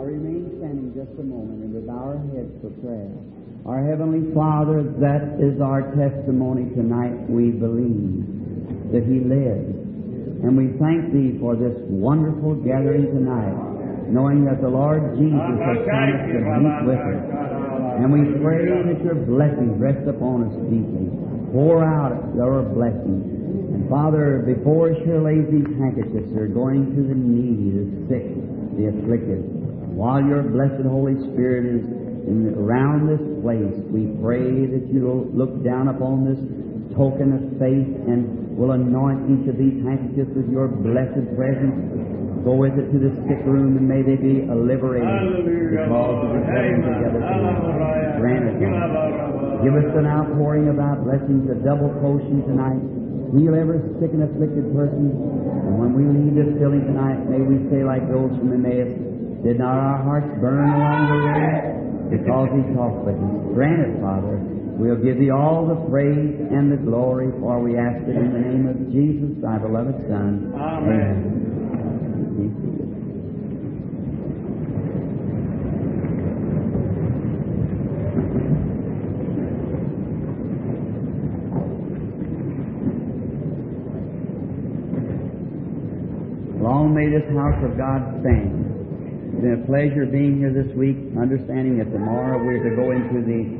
remain standing just a moment and with our heads for prayer. Our Heavenly Father, that is our testimony tonight. We believe that He lives. And we thank Thee for this wonderful gathering tonight, knowing that the Lord Jesus has promised to meet with us. And we pray that Your blessings rest upon us deeply. Pour out Your blessings. And Father, before us here lays these handkerchiefs, they're going to the needy, the sick, the afflicted. While Your blessed Holy Spirit is around this place, we pray that You'll look down upon this token of faith and will anoint each of these handkerchiefs with Your blessed presence. Go with it to the sick room, and may they be liberated because of the gathering together tonight. Grant it, God. Give us an outpouring of Thy blessings, a double portion tonight. Heal every sick and afflicted person. And when we leave this building tonight, may we say like those from Emmaus, did not our hearts burn along the way? Because He talked with us. Grant it, Father. We'll give Thee all the praise and the glory, for we ask it in the name of Jesus, Thy beloved Son. Amen. Long may this house of God stand. It's been a pleasure being here this week, understanding that tomorrow we're to go into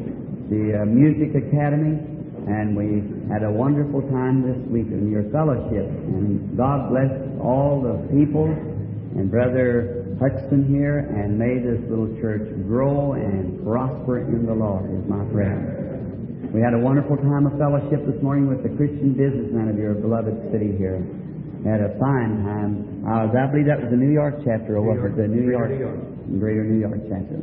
the Music Academy, and we had a wonderful time this week in your fellowship. And God bless all the people and Brother Hudson here, and may this little church grow and prosper in the Lord, is my prayer. We had a wonderful time of fellowship this morning with the Christian businessmen of your beloved city here. Had a fine time. I believe that was the New York chapter, or what? The Greater New York chapter.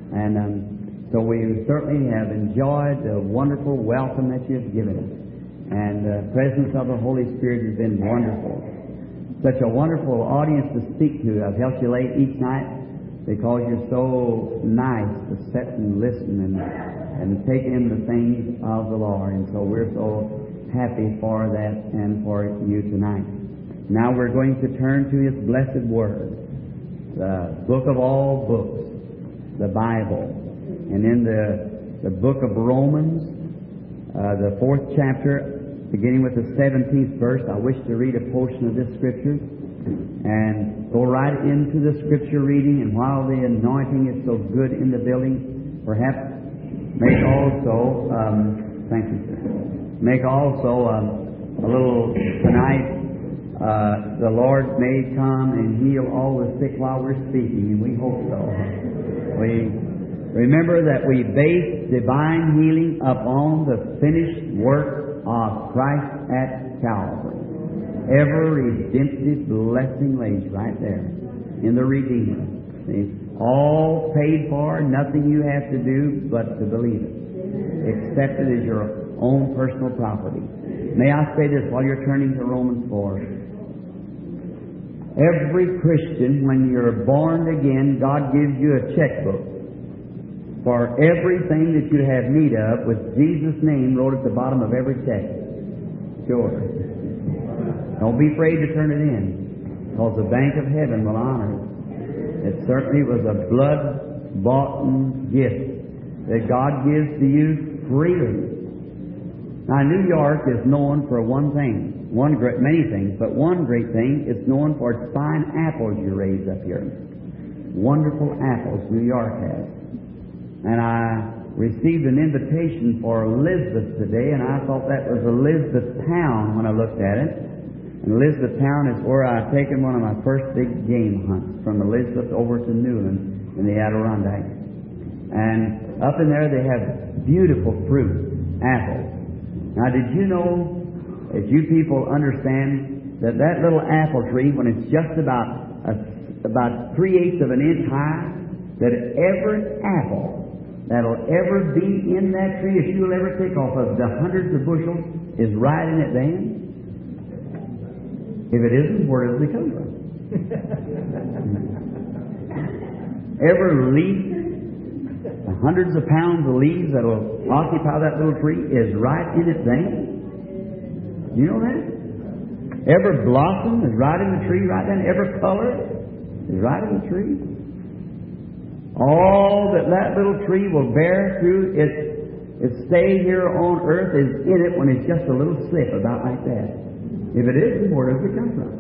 And so we certainly have enjoyed the wonderful welcome that You've given us. And the presence of the Holy Spirit has been wonderful. Such a wonderful audience to speak to. I've helped you late each night because you're so nice to sit and listen and take in the things of the Lord. And so we're so happy for that and for you tonight. Now we're going to turn to His blessed Word, the book of all books, the Bible. And in the book of Romans, the 4th chapter, beginning with the 17th verse, I wish to read a portion of this Scripture and go right into the Scripture reading. And while the anointing is so good in the building, perhaps make also, thank you, sir, make also a little tonight. The Lord may come and heal all the sick while we're speaking, and we hope so. We remember that we base divine healing upon the finished work of Christ at Calvary. Every redemptive blessing lays right there in the Redeemer. See? All paid for, nothing you have to do but to believe it. Accept it as your own personal property. May I say this while you're turning to Romans 4. Every Christian, when you're born again, God gives you a checkbook for everything that you have need of, with Jesus' name wrote at the bottom of every check. Sure. Don't be afraid to turn it in, because the bank of heaven will honor it. It certainly was a blood-bought gift that God gives to you freely. Now, New York is known for one thing. Many things, but one great thing, it's known for its fine apples you raise up here. Wonderful apples New York has. And I received an invitation for Elizabeth today, and I thought that was Elizabethtown when I looked at it. And Elizabethtown is where I've taken one of my first big game hunts, from Elizabeth over to Newland in the Adirondack. And up in there they have beautiful fruit, apples. Now, did you know, as you people understand, that little apple tree, when it's just about 3/8 of an inch high, that every apple that'll ever be in that tree, if you'll ever take off of the hundreds of bushels, is right in it then? If it isn't, where does it come from? Every leaf, hundreds of pounds of leaves that will occupy that little tree is right in its vein. You know that? Every blossom is right in the tree, right then. Every color is right in the tree. All that little tree will bear through its stay here on earth is in it when it's just a little slip about like that. If it isn't, where does it come from?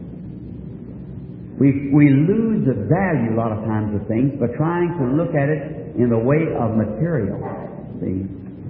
We lose the value a lot of times of things by trying to look at it in the way of material. See?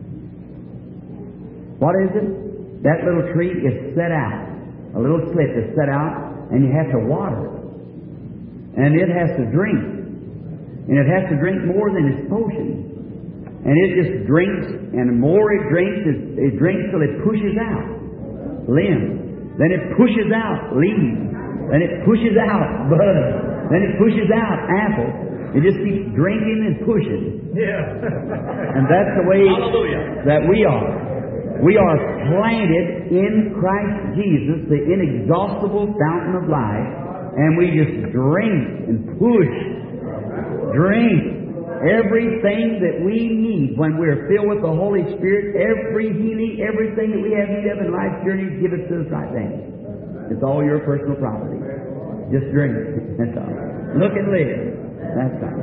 What is it? That little tree is set out. A little slip is set out, and you have to water it. And it has to drink. And it has to drink more than its potion. And it just drinks, and the more it drinks till it pushes out limbs. Then it pushes out leaves. Then it pushes out buds. Then it pushes out apples. It just keeps drinking and pushing. Yeah. And that's the way that we are. We are planted in Christ Jesus, the inexhaustible fountain of life, and we just drink and push. Drink everything that we need when we're filled with the Holy Spirit, every healing, everything that we have need of in life's journey, give it to us right then. It's all your personal property. Just drink it. That's all. Look and live. That's right.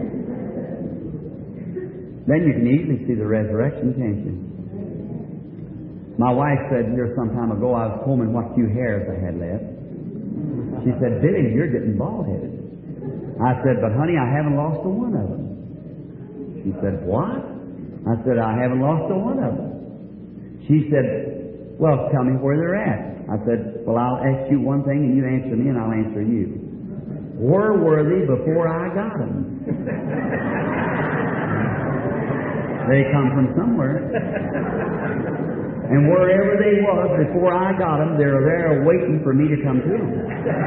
Then you can easily see the resurrection, can't you? My wife said here some time ago, I was combing what few hairs I had left. She said, "Billy, you're getting bald-headed." I said, "But honey, I haven't lost a one of them." She said, "What?" I said, "I haven't lost a one of them." She said, "Well, tell me where they're at." I said, "Well, I'll ask you one thing and you answer me and I'll answer you. Where were they before I got them?" They come from somewhere. And wherever they was before I got them, they're there waiting for me to come to them.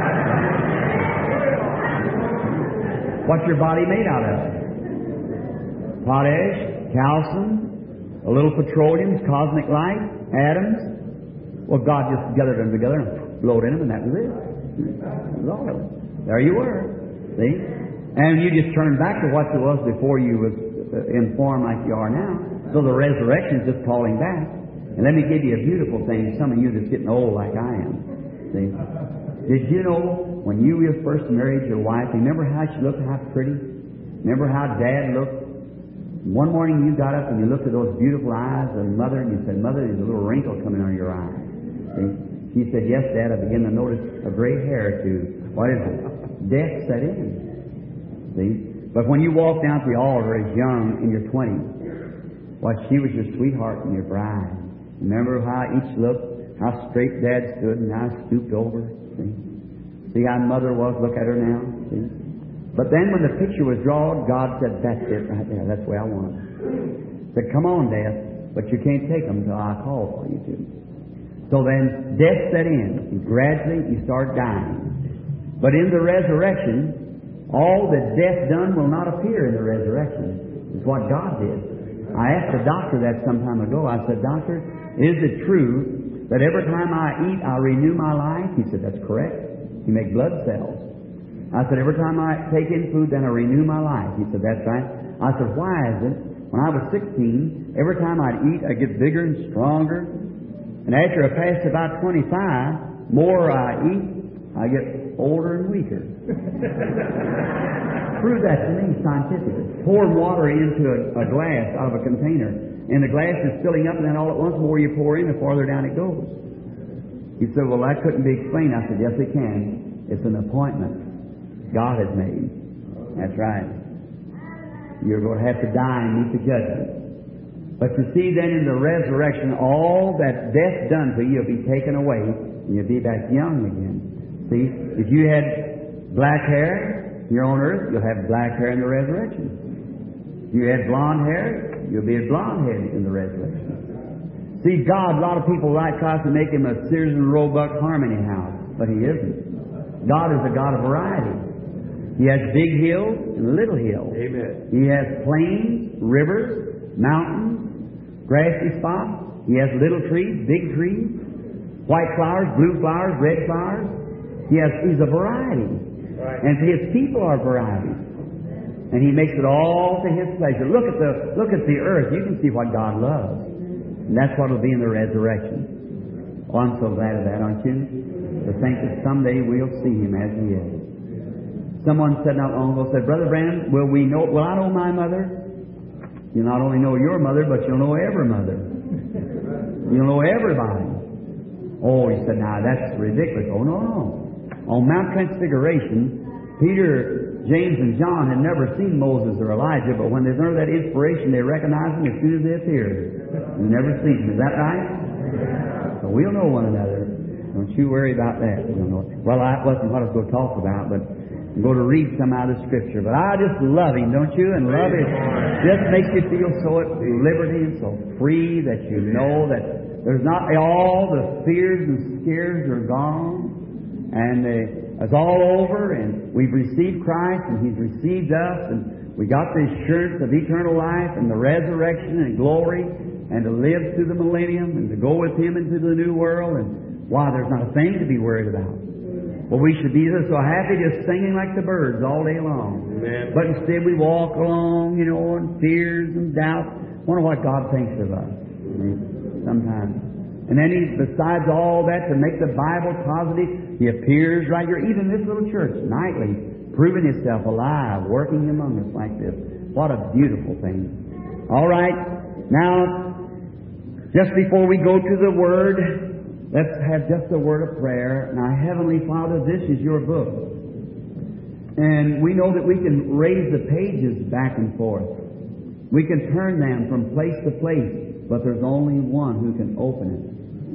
What's your body made out of? Potash, calcium, a little petroleum, cosmic light, atoms. Well, God just gathered them together and blowed in them, and that was it. That was all of it. There you were. See? And you just turned back to what it was before you was informed like you are now. So the resurrection is just calling back. And let me give you a beautiful thing. Some of you that's getting old like I am. See? Did you know when you were first married your wife, remember how she looked, how pretty? Remember how Dad looked? One morning you got up and you looked at those beautiful eyes of Mother and you said, "Mother, there's a little wrinkle coming on your eye." See? She said, "Yes, Dad, I began to notice a gray hair or two." What is it? Death set in. See? But when you walked down to the altar as young in your 20s, well, she was your sweetheart and your bride. Remember how each looked, how straight Dad stood and how stooped over? See how Mother was? Look at her now. See? But then when the picture was drawn, God said, "That's it right there. That's the way I want it." Said, "Come on, Death, but you can't take them until I call for you to." So then death set in, and gradually you start dying. But in the resurrection, all that death done will not appear in the resurrection. It's what God did. I asked the doctor that some time ago. I said, "Doctor, is it true that every time I eat, I renew my life?" He said, "That's correct. You make blood cells." I said, "Every time I take in food, then I renew my life." He said, "That's right." I said, "Why is it? When I was 16, every time I'd eat, I'd get bigger and stronger. And after I passed about 25, more I eat, I get older and weaker." Prove that to me scientifically. Pour water into a glass out of a container, and the glass is filling up, and then all at once, the more you pour in, the farther down it goes. He said, "Well, that couldn't be explained." I said, "Yes, it can. It's an appointment God has made." That's right. You're going to have to die and meet the judgment. But you see, then in the resurrection, all that death done to you will be taken away, and you'll be back young again. See, if you had black hair here on earth, you'll have black hair in the resurrection. If you had blonde hair, you'll be a blonde head in the resurrection. See, God, a lot of people try to make Him a Sears and Roebuck Harmony house, but He isn't. God is a God of variety. He has big hills and little hills. Amen. He has plains, rivers, mountains, grassy spots. He has little trees, big trees, white flowers, blue flowers, red flowers. He's a variety. Right. And His people are variety. And He makes it all to His pleasure. Look at the earth. You can see what God loves. And that's what will be in the resurrection. Oh, I'm so glad of that, aren't you? To think that someday we'll see Him as He is. Someone said not long ago, said, Brother Branham, will I know my mother? You not only know your mother, but you'll know every mother. You'll know everybody. Oh, he said, now that's ridiculous. Oh, no. On Mount Transfiguration, Peter, James, and John had never seen Moses or Elijah, but when they learned that inspiration, they recognized them as soon as they appeared. You never seen them. Is that right? So we'll know one another. Don't you worry about that. Well, that wasn't what I was going to talk about, but I'm going to read some out of the Scripture. But I just love Him, don't you? And love it just makes you feel so at liberty and so free that you know that there's not all the fears and scares are gone. And it's all over, and we've received Christ, and He's received us, and we got the assurance of eternal life, and the resurrection, and glory, and to live through the millennium, and to go with Him into the new world, and why, there's not a thing to be worried about. Well, we should be so happy just singing like the birds all day long. Amen. But instead we walk along, in fears and doubts. Wonder what God thinks of us. Sometimes. And then besides all that, to make the Bible positive, He appears right here, even this little church, nightly, proving Himself alive, working among us like this. What a beautiful thing. All right. Now, just before we go to the Word, let's have just a word of prayer. Now, Heavenly Father, this is Your book. And we know that we can raise the pages back and forth. We can turn them from place to place, but there's only one who can open it.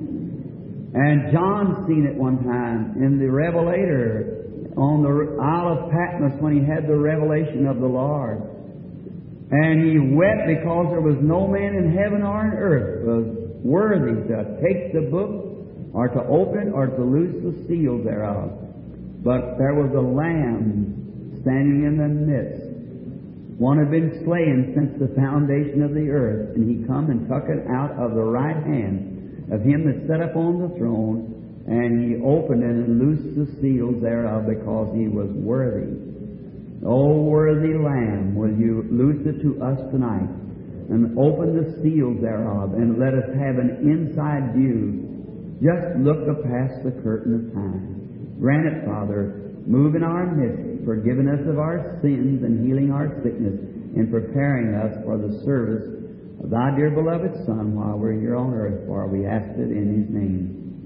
And John seen it one time in the Revelator on the Isle of Patmos when he had the revelation of the Lord. And he wept because there was no man in heaven or on earth was worthy to take the book or to open it or to loose the seal thereof. But there was a Lamb standing in the midst. One had been slain since the foundation of the earth, and He come and took it out of the right hand of Him that sat upon the throne, and He opened it and loosed the seals thereof because He was worthy. O worthy Lamb, will You loose it to us tonight and open the seals thereof and let us have an inside view. Just look past the curtain of time. Grant it, Father, move in our midst, forgiving us of our sins and healing our sickness and preparing us for the service of Thy dear beloved Son while we're here on earth, for we ask it in His name.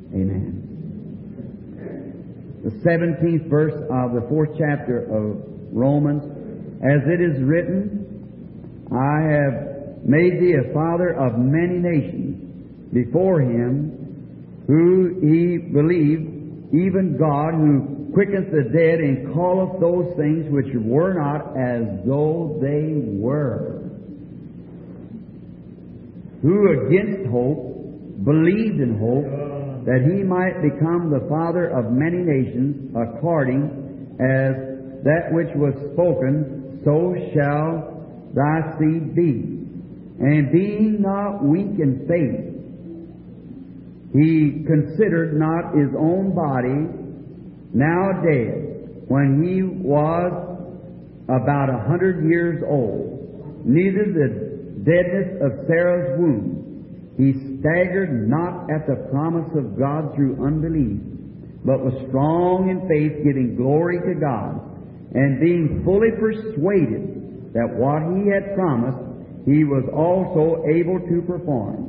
Amen. The 17th verse of the 4th chapter of Romans, as it is written, I have made thee a father of many nations before Him who He believed, even God who quickeneth the dead and calleth those things which were not as though they were. Who against hope believed in hope that He might become the father of many nations, according as that which was spoken, so shall thy seed be. And being not weak in faith, He considered not His own body now dead, when He was about 100 years old, neither the deadness of Sarah's womb. He staggered not at the promise of God through unbelief, but was strong in faith, giving glory to God, and being fully persuaded that what He had promised, He was also able to perform.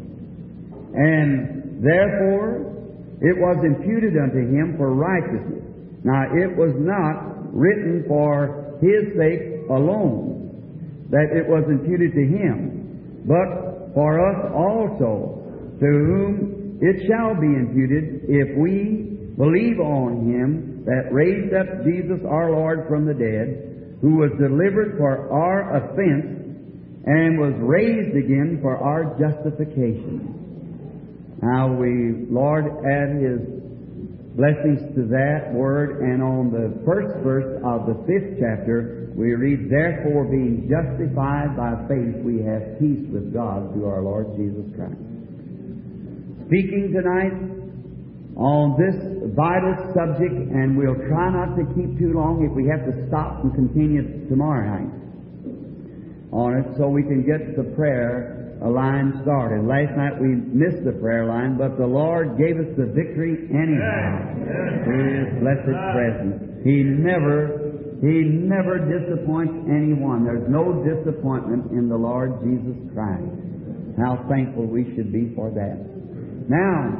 And therefore it was imputed unto Him for righteousness. Now it was not written for His sake alone that it was imputed to Him, but for us also, to whom it shall be imputed if we believe on Him that raised up Jesus our Lord from the dead, who was delivered for our offense and was raised again for our justification. Now we, Lord, add His blessings to that word, and on the first verse of the 5th chapter, we read, therefore, being justified by faith, we have peace with God through our Lord Jesus Christ. Speaking tonight on this vital subject, and we'll try not to keep too long. If we have to stop and continue tomorrow night on it, so we can get the prayer line started. Last night we missed the prayer line, but the Lord gave us the victory anyhow through His blessed presence. He never He never disappoints anyone. There's no disappointment in the Lord Jesus Christ. How thankful we should be for that. Now,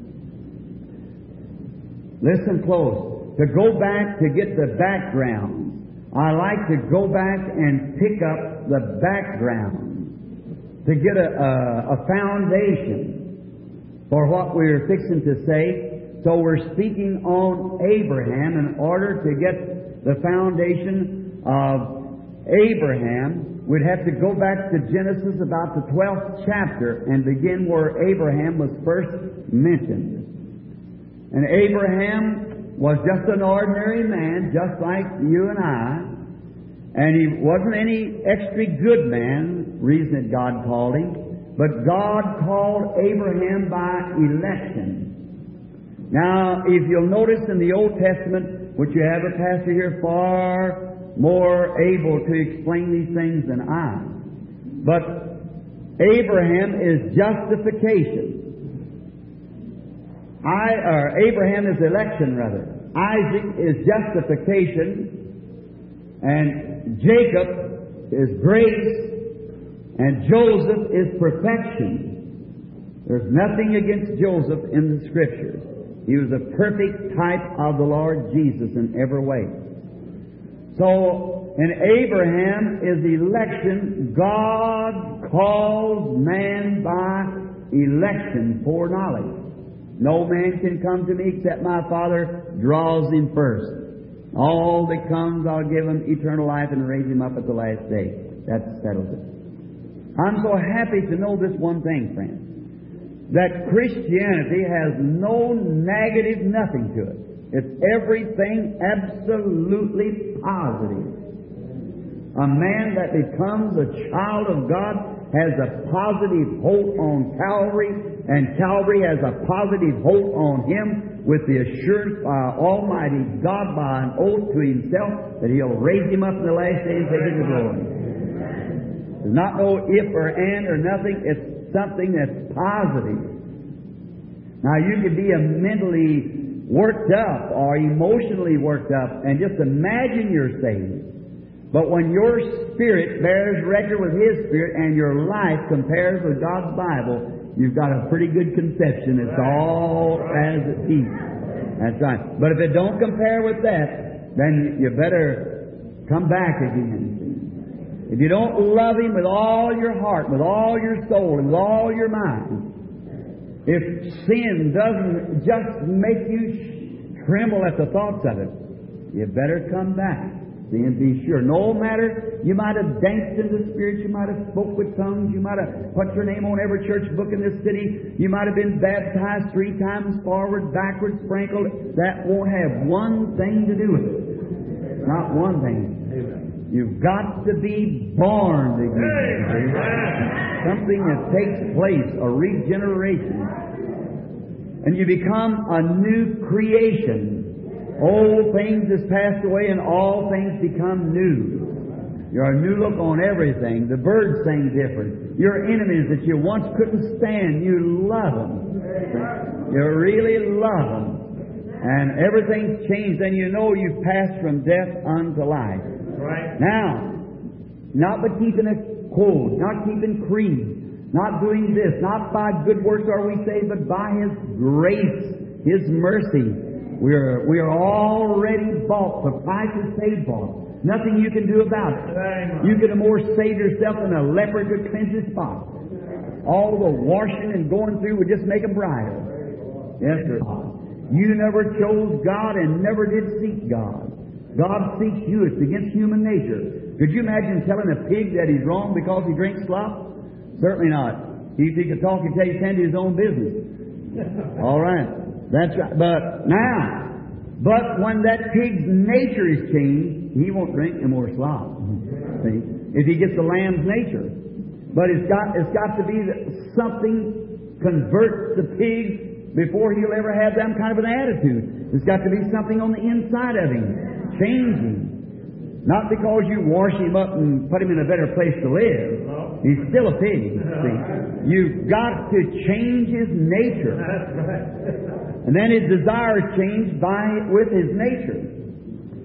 listen close. To go back to get the background, I like to go back and pick up the background to get a foundation for what we're fixing to say. So we're speaking on Abraham in order to get the foundation of Abraham. We'd have to go back to Genesis about the 12th chapter and begin where Abraham was first mentioned. And Abraham was just an ordinary man, just like you and I. And he wasn't any extra good man, reason that God called him. But God called Abraham by election. Now, if you'll notice in the Old Testament, which you have a pastor here far more able to explain these things than I. But Abraham is justification. Abraham is election, rather. Isaac is justification, and Jacob is grace, and Joseph is perfection. There's nothing against Joseph in the Scriptures. He was a perfect type of the Lord Jesus in every way. So, in Abraham is election. God calls man by election, foreknowledge. No man can come to me except my Father draws him first. All that comes, I'll give him eternal life and raise him up at the last day. That settles it. I'm so happy to know this one thing, friends, that Christianity has no negative nothing to it. It's everything absolutely positive. A man that becomes a child of God has a positive hope on Calvary, and Calvary has a positive hope on him with the assurance by Almighty God by an oath to himself that He'll raise him up in the last day and take him to glory. There's not no if or and or nothing. It's something that's positive. Now, you could be mentally worked up or emotionally worked up and just imagine you're saved. But when your spirit bears record with His Spirit and your life compares with God's Bible, you've got a pretty good conception. It's all as it is. That's right. But if it don't compare with that, then you better come back again. If you don't love Him with all your heart, with all your soul, and with all your mind, if sin doesn't just make you tremble at the thoughts of it, you better come back. And be sure, no matter, you might have danced in the Spirit, you might have spoke with tongues, you might have put your name on every church book in this city, you might have been baptized 3 times, forward, backward, sprinkled. That won't have one thing to do with it. Not one thing. You've got to be born again. Something that takes place, a regeneration. And you become a new creation. Old things has passed away and all things become new. You're a new look on everything. The birds sing different. Your enemies that you once couldn't stand, you love them. You really love them. And everything's changed, and you know you've passed from death unto life. Right. Now, not by keeping a code, not keeping creed, not doing this, not by good works are we saved, but by His grace, His mercy. We are already bought. The price is paid for. Nothing you can do about it. You could have more saved yourself than a leper could cleanse his spot. All the washing and going through would just make them brighter. Yes, sir. You never chose God and never did seek God. God seeks you. It's against human nature. Could you imagine telling a pig that he's wrong because he drinks slop? Certainly not. If he could talk, he'd tell you, tend to his own business. All right. That's right. But when that pig's nature is changed, he won't drink any more slop. See? If he gets the lamb's nature. But it's got to be something converts the pig before he'll ever have that kind of an attitude. There's got to be something on the inside of him, changing. Not because you wash him up and put him in a better place to live. He's still a pig. See? You've got to change his nature. And then his desire is changed with his nature.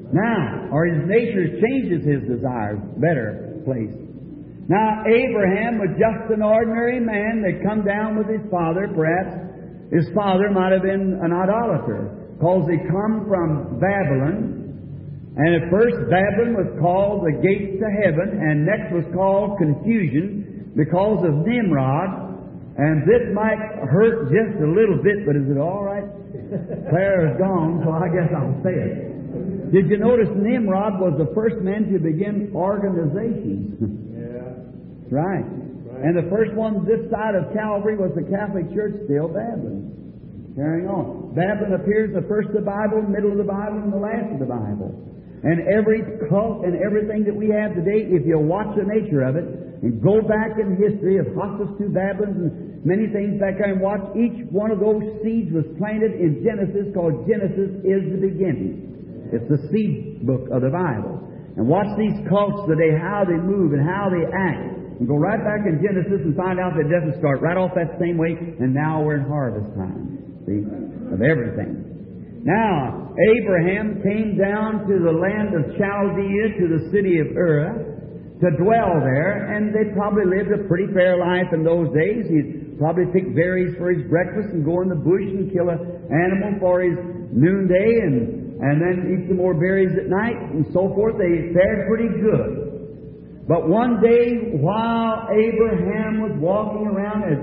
Now, or his nature changes his desires. Better place. Now, Abraham was just an ordinary man that come down with his father. Perhaps his father might have been an idolater, because he come from Babylon. And at first Babylon was called the gate to heaven, and next was called confusion because of Nimrod. And this might hurt just a little bit, but is it all right? Claire is gone, so I guess I'll say it. Did you notice Nimrod was the first man to begin organizations? Yeah. Right. And the first one this side of Calvary was the Catholic Church, still Babylon. Carrying on. Babylon appears in the first of the Bible, middle of the Bible, and the last of the Bible. And every cult and everything that we have today, if you watch the nature of it, and go back in history of Hostus to Babylon and many things back there, and watch each one of those seeds was planted in Genesis, called Genesis is the beginning. It's the seed book of the Bible. And watch these cults today, how they move and how they act. And go right back in Genesis and find out that it doesn't start right off that same way, and now we're in harvest time. See? Of everything. Now, Abraham came down to the land of Chaldea, to the city of Ur, to dwell there, and they probably lived a pretty fair life in those days. He'd probably pick berries for his breakfast and go in the bush and kill an animal for his noonday, and then eat some more berries at night, and so forth. They fared pretty good. But one day, while Abraham was walking around at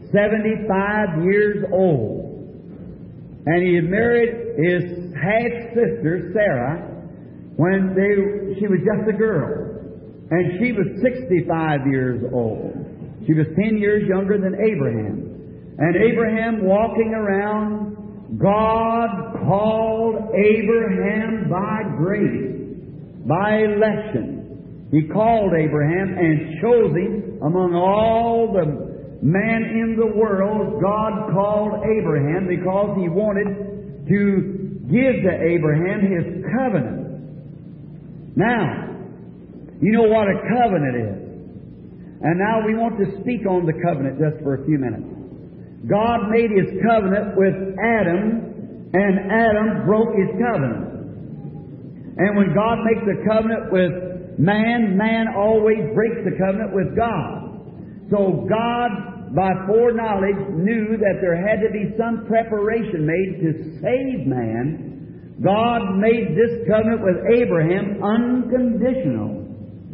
75 years old, and he had married his half-sister, Sarah, when she was just a girl. And she was 65 years old. She was 10 years younger than Abraham. And Abraham walking around, God called Abraham by grace, by election. He called Abraham and chose him among all the man in the world. God called Abraham because He wanted to give to Abraham His covenant. Now, you know what a covenant is. And now we want to speak on the covenant just for a few minutes. God made His covenant with Adam, and Adam broke His covenant. And when God makes a covenant with man, man always breaks the covenant with God. So God, by foreknowledge, knew that there had to be some preparation made to save man. God made this covenant with Abraham unconditional.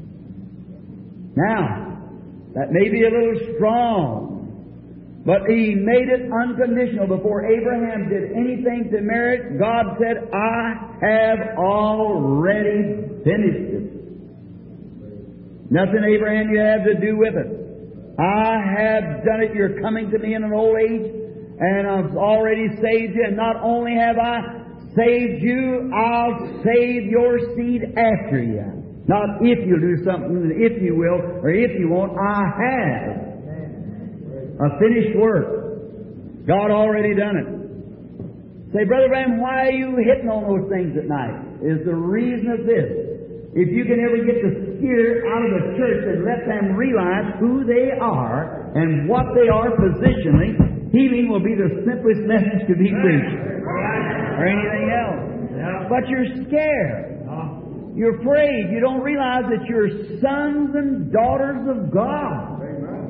Now, that may be a little strong, but He made it unconditional. Before Abraham did anything to merit, God said, I have already finished it. Nothing, Abraham, you have to do with it. I have done it. You're coming to me in an old age, and I've already saved you. And not only have I saved you, I'll save your seed after you. Not if you'll do something, if you will, or if you won't. I have a finished work. God already done it. Say, Brother Branham, why are you hitting on those things at night? Is the reason of this. If you can ever get the spirit out of the church and let them realize who they are and what they are positionally, healing will be the simplest message to be preached. Or anything else. But you're scared. You're afraid. You don't realize that you're sons and daughters of God.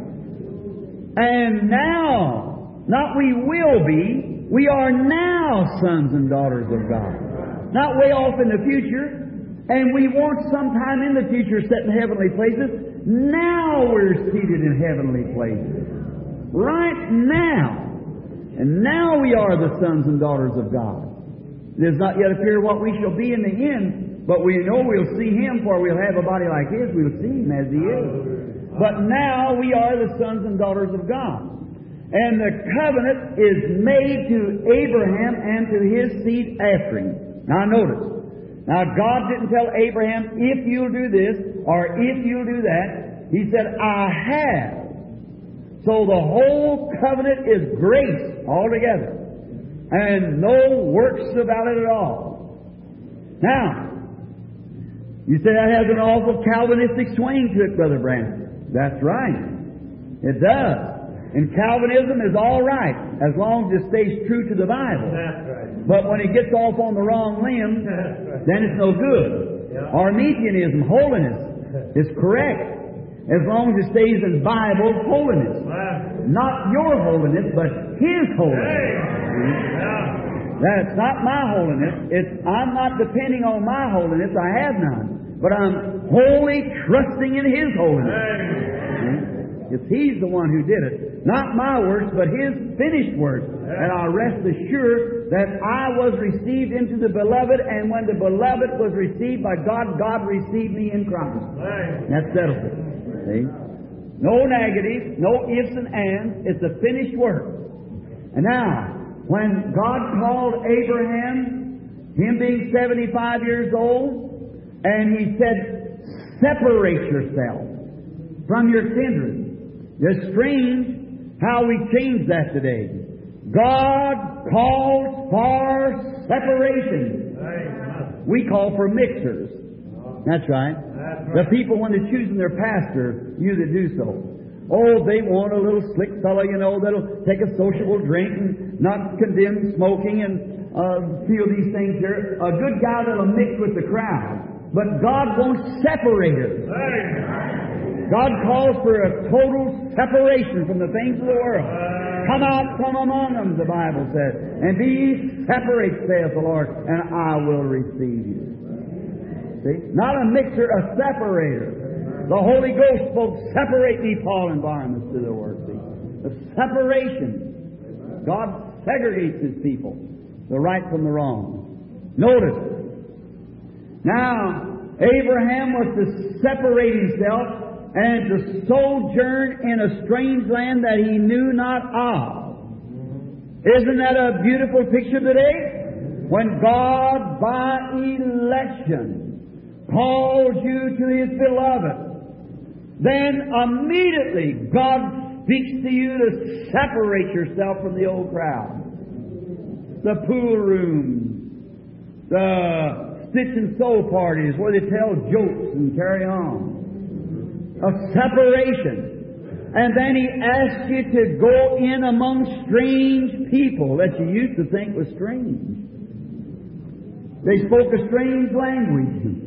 And now, not we will be, we are now sons and daughters of God. Not way off in the future. And we won't sometime in the future sit in heavenly places. Now we're seated in heavenly places. Right now. And now we are the sons and daughters of God. It does not yet appear what we shall be in the end, but we know we'll see Him, for we'll have a body like His. We'll see Him as He is. But now we are the sons and daughters of God. And the covenant is made to Abraham and to his seed after him. Now notice. Now, God didn't tell Abraham, if you'll do this, or if you'll do that. He said, I have. So the whole covenant is grace altogether. And no works about it at all. Now, you say that has an awful Calvinistic swing to it, Brother Branham. That's right. It does. And Calvinism is all right. as long as it stays true to the Bible. That's right. But when it gets off on the wrong limb, That's right. then it's no good. Yeah. Arminianism, holiness, is correct. As long as it stays in Bible holiness. Wow. Not your holiness, but His holiness. Hey. Yeah. That's not my holiness. I'm not depending on my holiness. I have none. But I'm wholly trusting in His holiness. Hey. It's He's the one who did it. Not my works, but His finished works. And I rest assured that I was received into the Beloved, and when the Beloved was received by God, God received me in Christ. Hey. That settles it. See? No negatives, no ifs and ands. It's a finished work. And now, when God called Abraham, him being 75 years old, and He said, separate yourself from your kindred. It's strange how we change that today. God calls for separation. Hey. We call for mixers. That's right. The people, when they're choosing their pastor, usually do so. Oh, they want a little slick fellow, that'll take a sociable drink and not condemn smoking and feel these things here. A good guy that'll mix with the crowd. But God won't separate us. God calls for a total separation from the things of the world. Come out from among them, the Bible says, and be ye separate, saith the Lord, and I will receive you. See? Not a mixer, a separator. The Holy Ghost spoke, separate me, Paul and Barnabas, to their work. See? The separation. God segregates His people, the right from the wrong. Notice. Now, Abraham was to separate himself and to sojourn in a strange land that he knew not of. Isn't that a beautiful picture today? When God, by election, calls you to His beloved, then immediately God speaks to you to separate yourself from the old crowd. The pool rooms, the stitch and sew parties where they tell jokes and carry on. A separation. And then He asks you to go in among strange people that you used to think was strange. They spoke a strange language.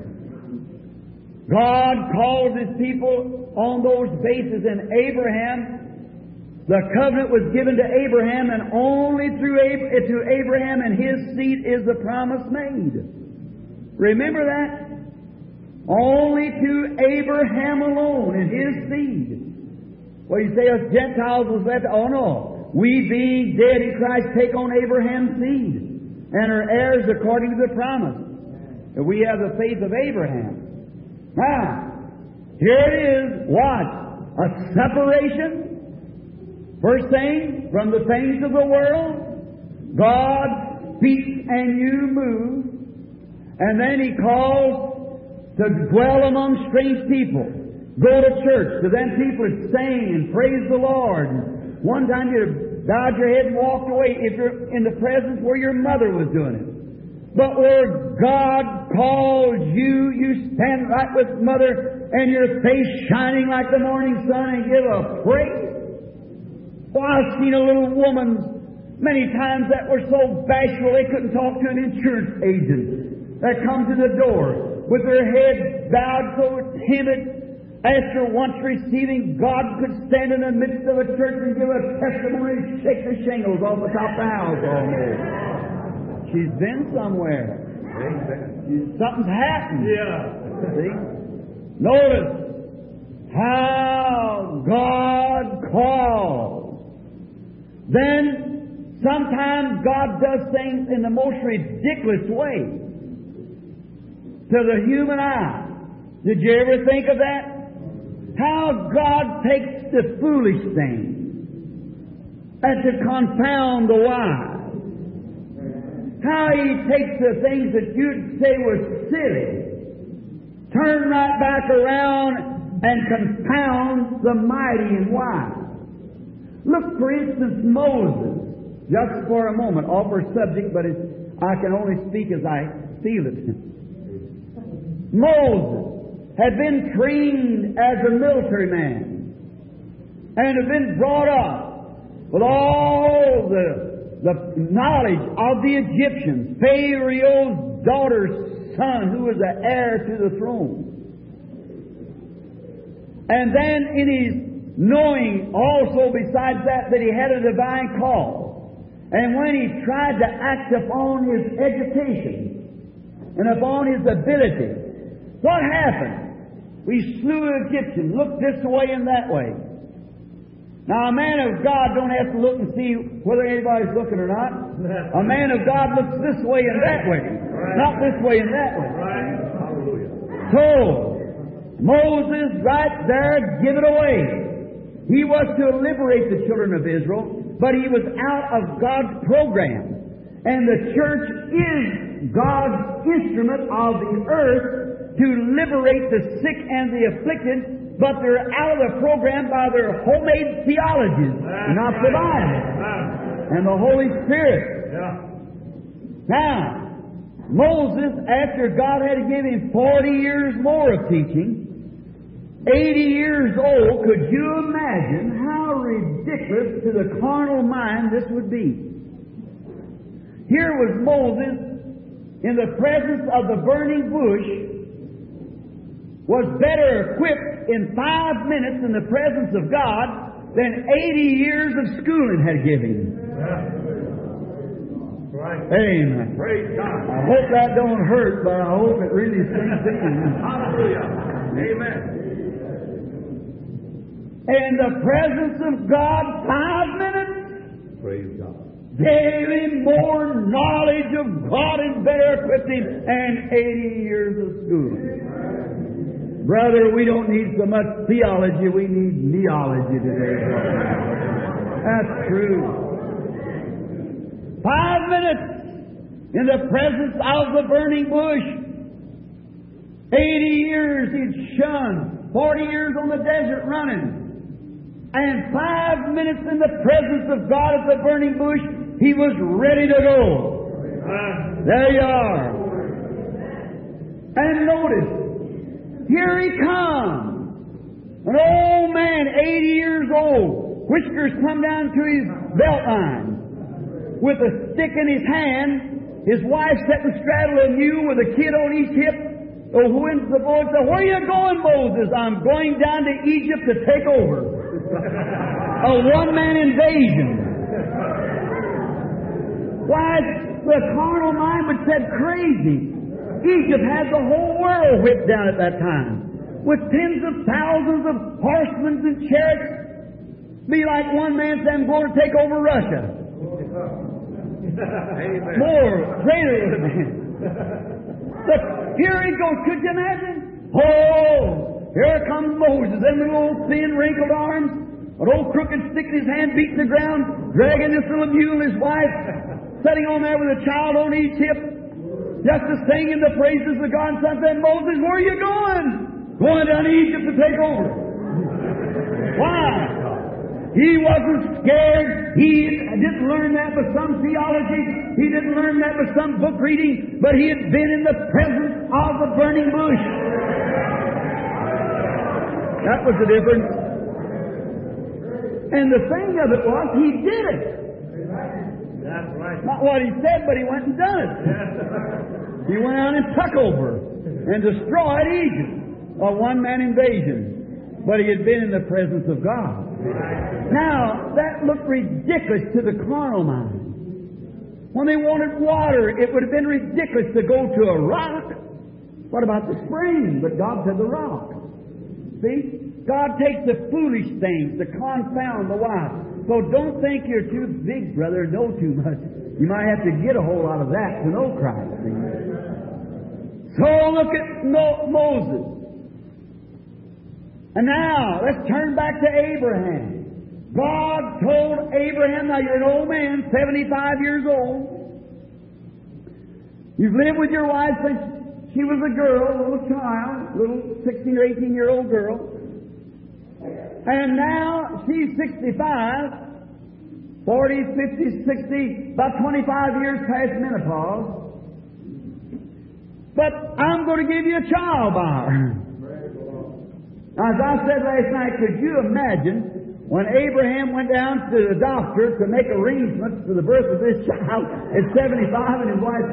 God called His people on those bases, and the covenant was given to Abraham, and only to Abraham and his seed is the promise made. Remember that? Only to Abraham alone and his seed. Well, you say us Gentiles was left. Oh no. We being dead in Christ take on Abraham's seed and are heirs according to the promise. And we have the faith of Abraham. Now, here it is. What? A separation. First thing, from the things of the world, God speaks and you move. And then He calls to dwell among strange people. Go to church. To them people that sing and praise the Lord. One time you bowed your head and walked away if you're in the presence where your mother was doing it. But where God calls you, you stand right with Mother and your face shining like the morning sun and give a praise. Well, I've seen a little woman many times that were so bashful they couldn't talk to an insurance agent that come to the door with her head bowed, so timid. After once receiving, God could stand in the midst of a church and give a testimony and shake the shingles off the top of the house almost. She's been somewhere. Something's happened. Yeah. See? Notice how God calls. Then sometimes God does things in the most ridiculous way to the human eye. Did you ever think of that? How God takes the foolish things and to confound the wise. How He takes the things that you'd say were silly, turn right back around and confound the mighty and wise. Look, for instance, Moses. Just for a moment, off our subject, but I can only speak as I feel it. Moses had been trained as a military man and had been brought up with all the knowledge of the Egyptians, Pharaoh's daughter's son, who was the heir to the throne. And then in his knowing also besides that he had a divine call. And when he tried to act upon his education and upon his ability, what happened? We slew an Egyptian, looked this way and that way. Now, a man of God don't have to look and see whether anybody's looking or not. A man of God looks this way and that way, not this way and that way. So, Moses right there give it away. He was to liberate the children of Israel, but he was out of God's program. And the church is God's instrument of the earth to liberate the sick and the afflicted, but they're out of the program by their homemade theologies, not the Bible and the Holy Spirit. Now, Moses, after God had given him 40 years more of teaching, 80 years old, could you imagine how ridiculous to the carnal mind this would be? Here was Moses in the presence of the burning bush, was better equipped in 5 minutes in the presence of God than 80 years of schooling had given him. Amen. Praise God. I hope that don't hurt, but I hope it really sinks in. Hallelujah. Amen. In the presence of God, 5 minutes Praise God. gave him more knowledge of God and better equipped him than 80 years of schooling. Brother, we don't need so much theology, we need neology today. That's true. 5 minutes in the presence of the burning bush. 80 years he'd shunned. 40 years on the desert running. And 5 minutes in the presence of God at the burning bush, he was ready to go. There you are. And notice, here he comes. An old man, 80 years old. Whiskers come down to his belt line. With a stick in his hand. His wife sitting straddle a mule with a kid on each hip. The winds the boy said, "Where are you going, Moses?" "I'm going down to Egypt to take over." A one-man invasion. Why, the carnal mind would said crazy. Egypt had the whole world whipped down at that time, with tens of thousands of horsemen and chariots. Be like one man saying, "I'm going to take over Russia." Amen. More, greater would have been. But here he goes. Could you imagine? Oh, here comes Moses, them little old thin, wrinkled arms, an old crooked stick in his hand, beating the ground, dragging this little mule, his wife, sitting on there with a child on each hip, just to singing the praises of God. And something, "Moses, where are you going?" "Going down to Egypt to take over." Why? He wasn't scared. He didn't learn that with some theology. He didn't learn that with some book reading. But he had been in the presence of the burning bush. That was the difference. And the thing of it was, he did it. That's right. Not what he said, but he went and done it. He went out and took over and destroyed Egypt. A one-man invasion. But he had been in the presence of God. Now, that looked ridiculous to the carnal mind. When they wanted water, it would have been ridiculous to go to a rock. What about the spring? But God said the rock. See? God takes the foolish things to confound the wise. So don't think you're too big, brother, know too much. You might have to get a whole lot of that to know Christ. See? So look at Moses. And now, let's turn back to Abraham. God told Abraham, now you're an old man, 75 years old. You've lived with your wife since she was a girl, a little child, a little 16 or 18-year-old girl. And now she's 65, 40, 50, 60, about 25 years past menopause. But I'm going to give you a child by her. Now, as I said last night, could you imagine When Abraham went down to the doctor to make arrangements for the birth of this child at 75 and his wife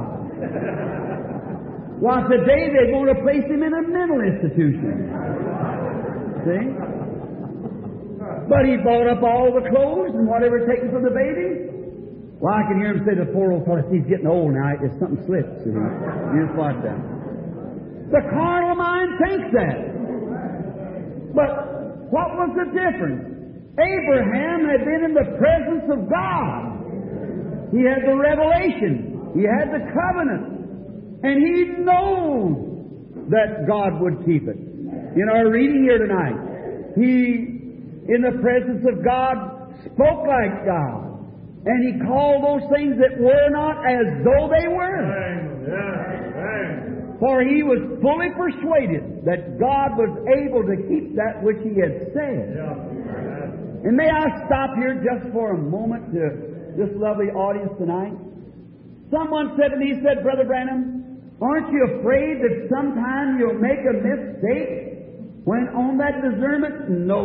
65. Well, today they're going to place him in a mental institution. See? But he bought up all the clothes and whatever taken for the baby. Well, I can hear him say to the poor old fellow, he's getting old now, if something slips. You just watch that. The carnal mind thinks that. But what was the difference? Abraham had been in the presence of God. He had the revelation. He had the covenant. And he knows that God would keep it. In our reading here tonight, he, in the presence of God, spoke like God. And he called those things that were not as though they were. For he was fully persuaded that God was able to keep that which he had said. And may I stop here just for a moment to this lovely audience tonight? Someone said to me, he said, Brother Branham, aren't you afraid that sometime you'll make a mistake when on that discernment? No,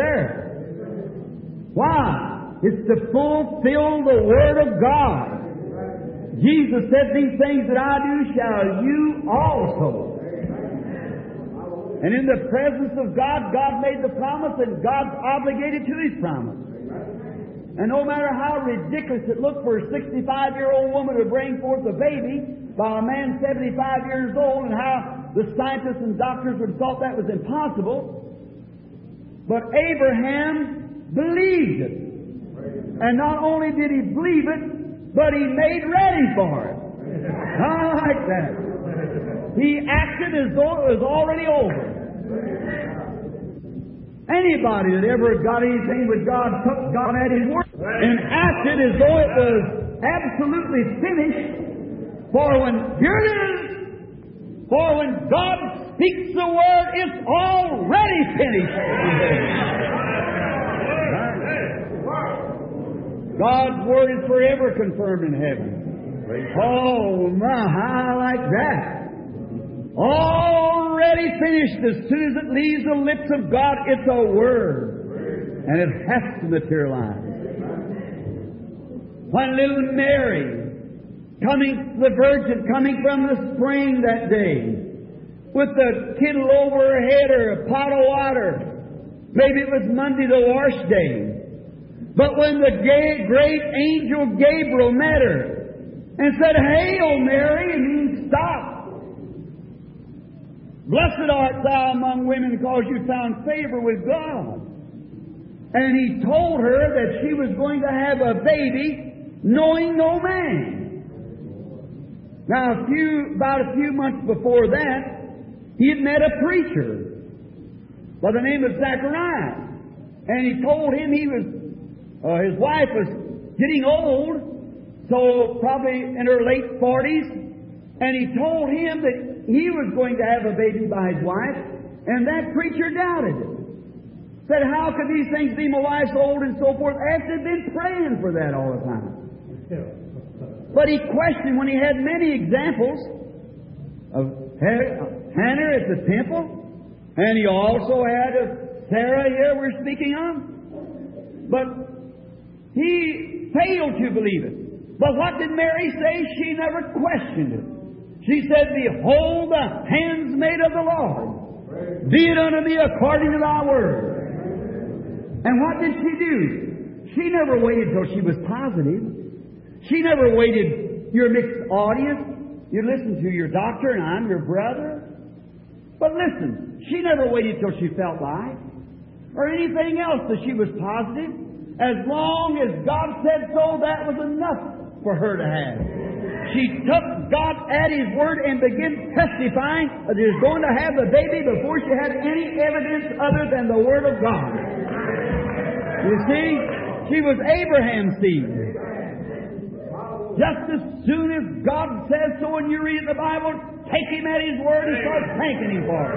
sir. Why? It's to fulfill the Word of God. Jesus said, these things that I do shall you also. And in the presence of God, God made the promise and God's obligated to His promise. And no matter how ridiculous it looked for a 65-year-old woman to bring forth a baby by a man 75 years old, and how the scientists and doctors would have thought that was impossible, but Abraham believed it. And not only did he believe it, but he made ready for it. I like that. He acted as though it was already over. Anybody that ever got anything with God took God at His word and acted as though it was absolutely finished. For when, here it is, for when God speaks the word, it's already finished. God's Word is forever confirmed in heaven. Oh, my, I like that. Already finished. As soon as it leaves the lips of God, it's a Word. And it has to materialize. When little Mary, the virgin coming from the spring that day, with the kittle over her head or a pot of water, maybe it was Monday the wash day. But when the great angel Gabriel met her and said, Hail, Mary, and he stopped. Blessed art thou among women because you found favor with God. And he told her that she was going to have a baby knowing no man. Now, about a few months before that, he had met a preacher by the name of Zachariah. And he told him his wife was getting old, so probably in her late 40s, and he told him that he was going to have a baby by his wife, and that preacher doubted it. Said, how could these things be? My wife's old and so forth, after he'd been praying for that all the time. But he questioned when he had many examples of Hannah at the temple, and he also had Sarah here we're speaking of. But he failed to believe it. But what did Mary say? She never questioned it. She said, Behold, the handmaid of the Lord. Be it unto me according to thy word. And what did she do? She never waited till she was positive. She never waited, you're a mixed audience. You listen to your doctor and I'm your brother. But listen, she never waited till she felt like or anything else that she was positive. As long as God said so, that was enough for her to have. She took God at His word and began testifying that she was going to have the baby before she had any evidence other than the Word of God. You see, she was Abraham's seed. Just as soon as God says so and you read the Bible, take Him at His word and start thanking Him for it.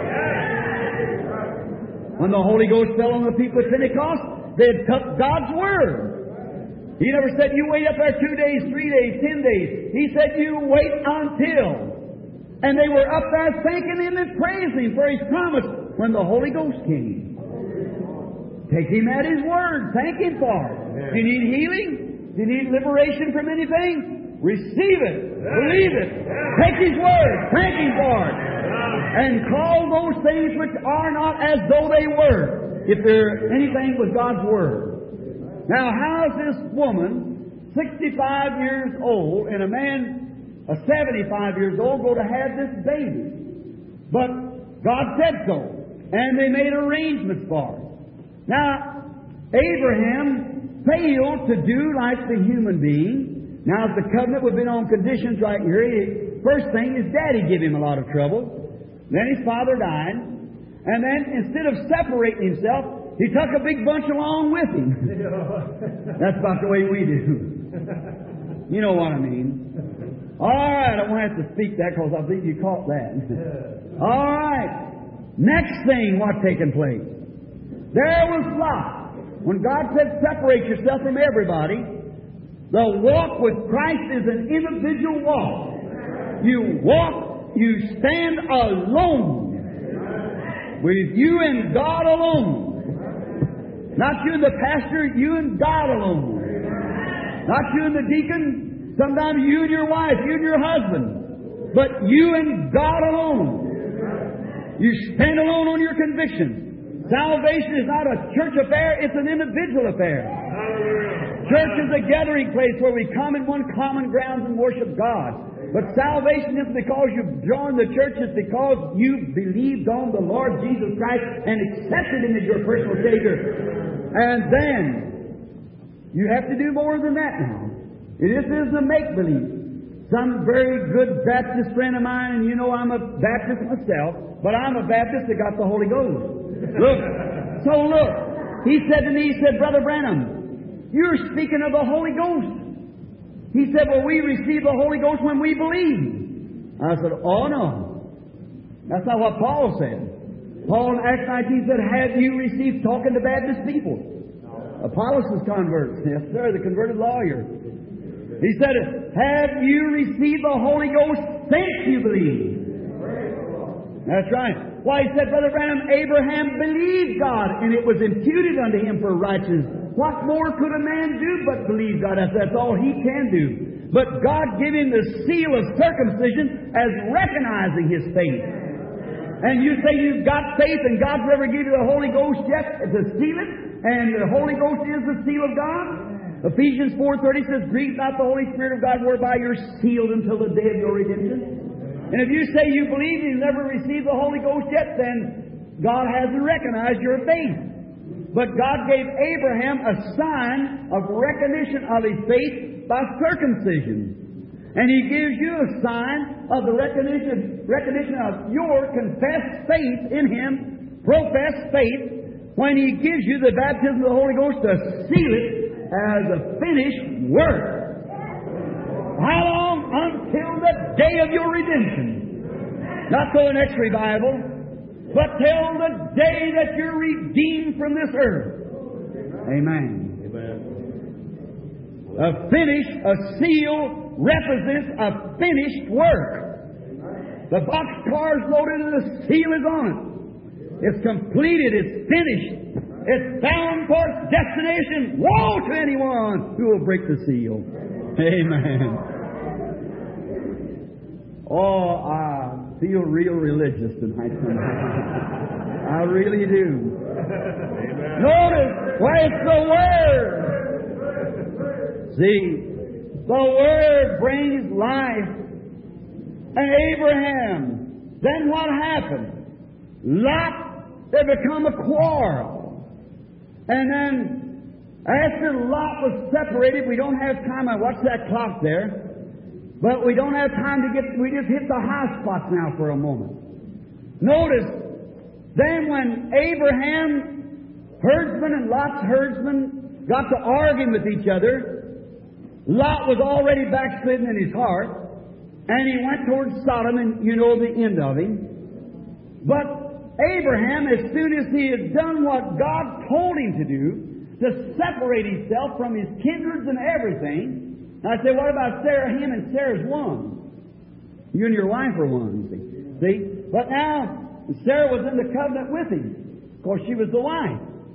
When the Holy Ghost fell on the people at Pentecost, they had took God's Word. He never said, you wait up there 2 days, 3 days, 10 days. He said, you wait until. And they were up there thanking Him and praising Him for His promise when the Holy Ghost came. Take Him at His word. Thank Him for it. Amen. Do you need healing? Do you need liberation from anything? Receive it. Believe it. Take His word. Thank Him for it. And call those things which are not as though they were, if they're anything with God's word. Now, how's this woman, 65 years old, and a man, 75 years old, go to have this baby? But God said so, and they made arrangements for it. Now, Abraham failed to do like the human being. Now, the covenant would have been on conditions right here. First thing, his daddy gave him a lot of trouble. Then his father died. And then, instead of separating himself, he took a big bunch along with him. That's about the way we do. You know what I mean. All right, I won't have to speak that because I believe you caught that. All right. Next thing, what's taking place? There was Lot. When God said separate yourself from everybody, the walk with Christ is an individual walk. You walk, you stand alone. With you and God alone. Not you and the pastor, you and God alone. Not you and the deacon, sometimes you and your wife, you and your husband. But you and God alone. You stand alone on your conviction. Salvation is not a church affair, it's an individual affair. Church is a gathering place where we come in one common grounds and worship God. But salvation isn't because you've joined the church, it's because you've believed on the Lord Jesus Christ and accepted Him as your personal Savior. And then, you have to do more than that now. This isn't a make-believe. Some very good Baptist friend of mine, and you know I'm a Baptist myself, but I'm a Baptist that got the Holy Ghost. Look. He said to me, he said, Brother Branham, you're speaking of the Holy Ghost. He said, well, we receive the Holy Ghost when we believe. I said, oh, no. That's not what Paul said. Paul in Acts 19 said, have you received, talking to Baptist people? Apollos' converts. Yes, sir, the converted lawyer. He said, have you received the Holy Ghost since you believe? That's right. Why, he said, Brother Branham, Abraham believed God, and it was imputed unto him for righteousness. What more could a man do but believe God? That's all he can do. But God gave him the seal of circumcision as recognizing his faith. And you say you've got faith and God's never given you the Holy Ghost yet to seal it, and the Holy Ghost is the seal of God? Ephesians 4:30 says, grieve not the Holy Spirit of God, whereby you're sealed until the day of your redemption. And if you say you believe you've never received the Holy Ghost yet, then God hasn't recognized your faith. But God gave Abraham a sign of recognition of his faith by circumcision. And He gives you a sign of the recognition of your confessed faith in Him, professed faith, when He gives you the baptism of the Holy Ghost to seal it as a finished work. How long? Until the day of your redemption. Not till the next revival, but till the day that you're redeemed from this earth. Amen. A finish, a seal, represents a finished work. The boxcar is loaded and the seal is on it. It's completed, it's finished. It's bound for its destination. Woe to anyone who will break the seal. Amen. Oh, I feel real religious tonight. I really do. Amen. Notice, why it's the Word. See, the Word brings life. And Abraham, then what happened? Lot, they become a quarrel. And then, after Lot was separated, we don't have time. I watch that clock there. But we don't have time to we just hit the high spots now for a moment. Notice, then when Abraham, herdsman and Lot's herdsman, got to arguing with each other, Lot was already backslidden in his heart, and he went towards Sodom, and you know the end of him. But Abraham, as soon as he had done what God told him to do, to separate himself from his kindreds and everything, I say, what about Sarah? Him and Sarah's one. You and your wife are one, see? But now, Sarah was in the covenant with him. Of course, she was the wife.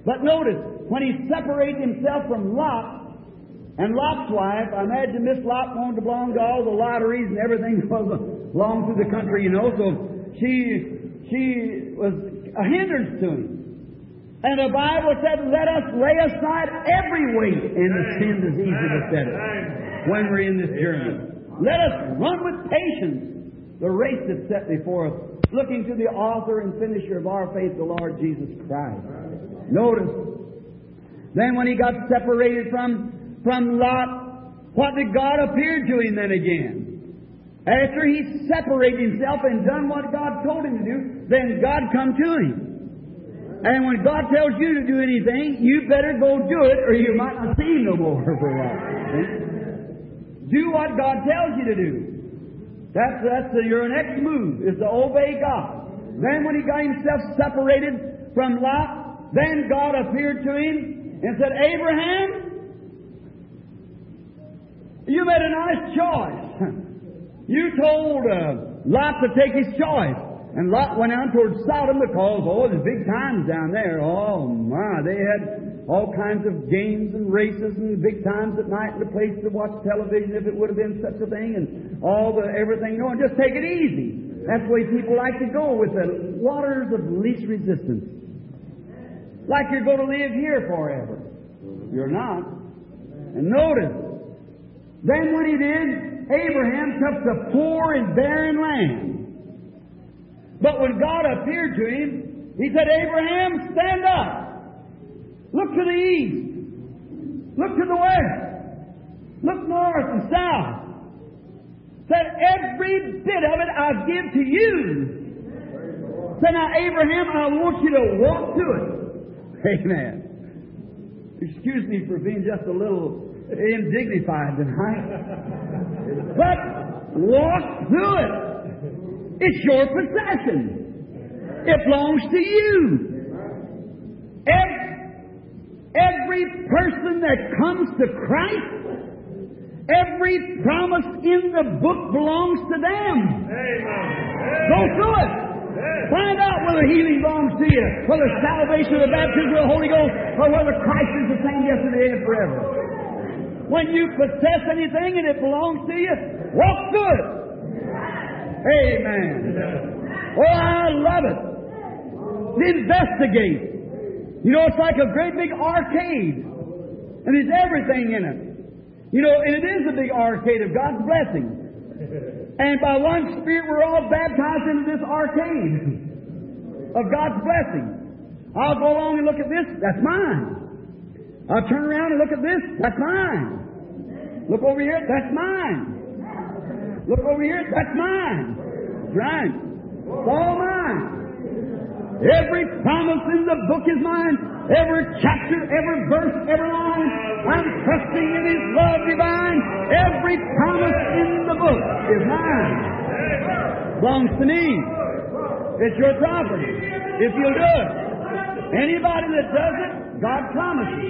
But notice, when he separated himself from Lot, and Lot's wife, I imagine Miss Lot wanted to belong to all the lotteries and everything belonged to the country, you know, so she was a hindrance to him. And the Bible said, let us lay aside every weight and the sins as easy to set it when we're in this journey. Let us run with patience the race that's set before us, looking to the author and finisher of our faith, the Lord Jesus Christ. Notice, then when he got separated from Lot, what did God appear to him then again? After he separated himself and done what God told him to do, then God come to him. And when God tells you to do anything, you better go do it or you might not see him no more for a while. Do what God tells you to do. That's your next move, is to obey God. Then when he got himself separated from Lot, then God appeared to him and said, Abraham, you made a nice choice. You told Lot to take his choice. And Lot went out towards Sodom because, there's big times down there. Oh, my. They had all kinds of games and races and big times at night and a place to watch television if it would have been such a thing and everything. And just take it easy. That's the way people like to go, with the waters of least resistance. Like you're going to live here forever. You're not. And notice, then when he did, Abraham took the poor and barren land. But when God appeared to him, he said, Abraham, stand up. Look to the east. Look to the west. Look north and south. Said, every bit of it I give to you. Said, now, Abraham, I want you to walk to it. Amen. Excuse me for being just a little indignified tonight. But walk through it. It's your possession. It belongs to you. Every person that comes to Christ, every promise in the book belongs to them. Go through it. Find out whether healing belongs to you, whether salvation, the baptism of the Holy Ghost, or whether Christ is the same yesterday and forever. When you possess anything and it belongs to you, walk through it. Amen. Oh, I love it. Investigate. You know, it's like a great big arcade. And there's everything in it. You know, and it is a big arcade of God's blessing. And by one Spirit, we're all baptized into this arcade of God's blessing. I'll go along and look at this. That's mine. I'll turn around and look at this. That's mine. Look over here. That's mine. Look over here. That's mine. That's right. It's all mine. Every promise in the book is mine. Every chapter, every verse, every line. I'm trusting in His love divine. Every promise in the book is mine. Belongs to me. It's your property. If you'll do it. Anybody that does it, God promises.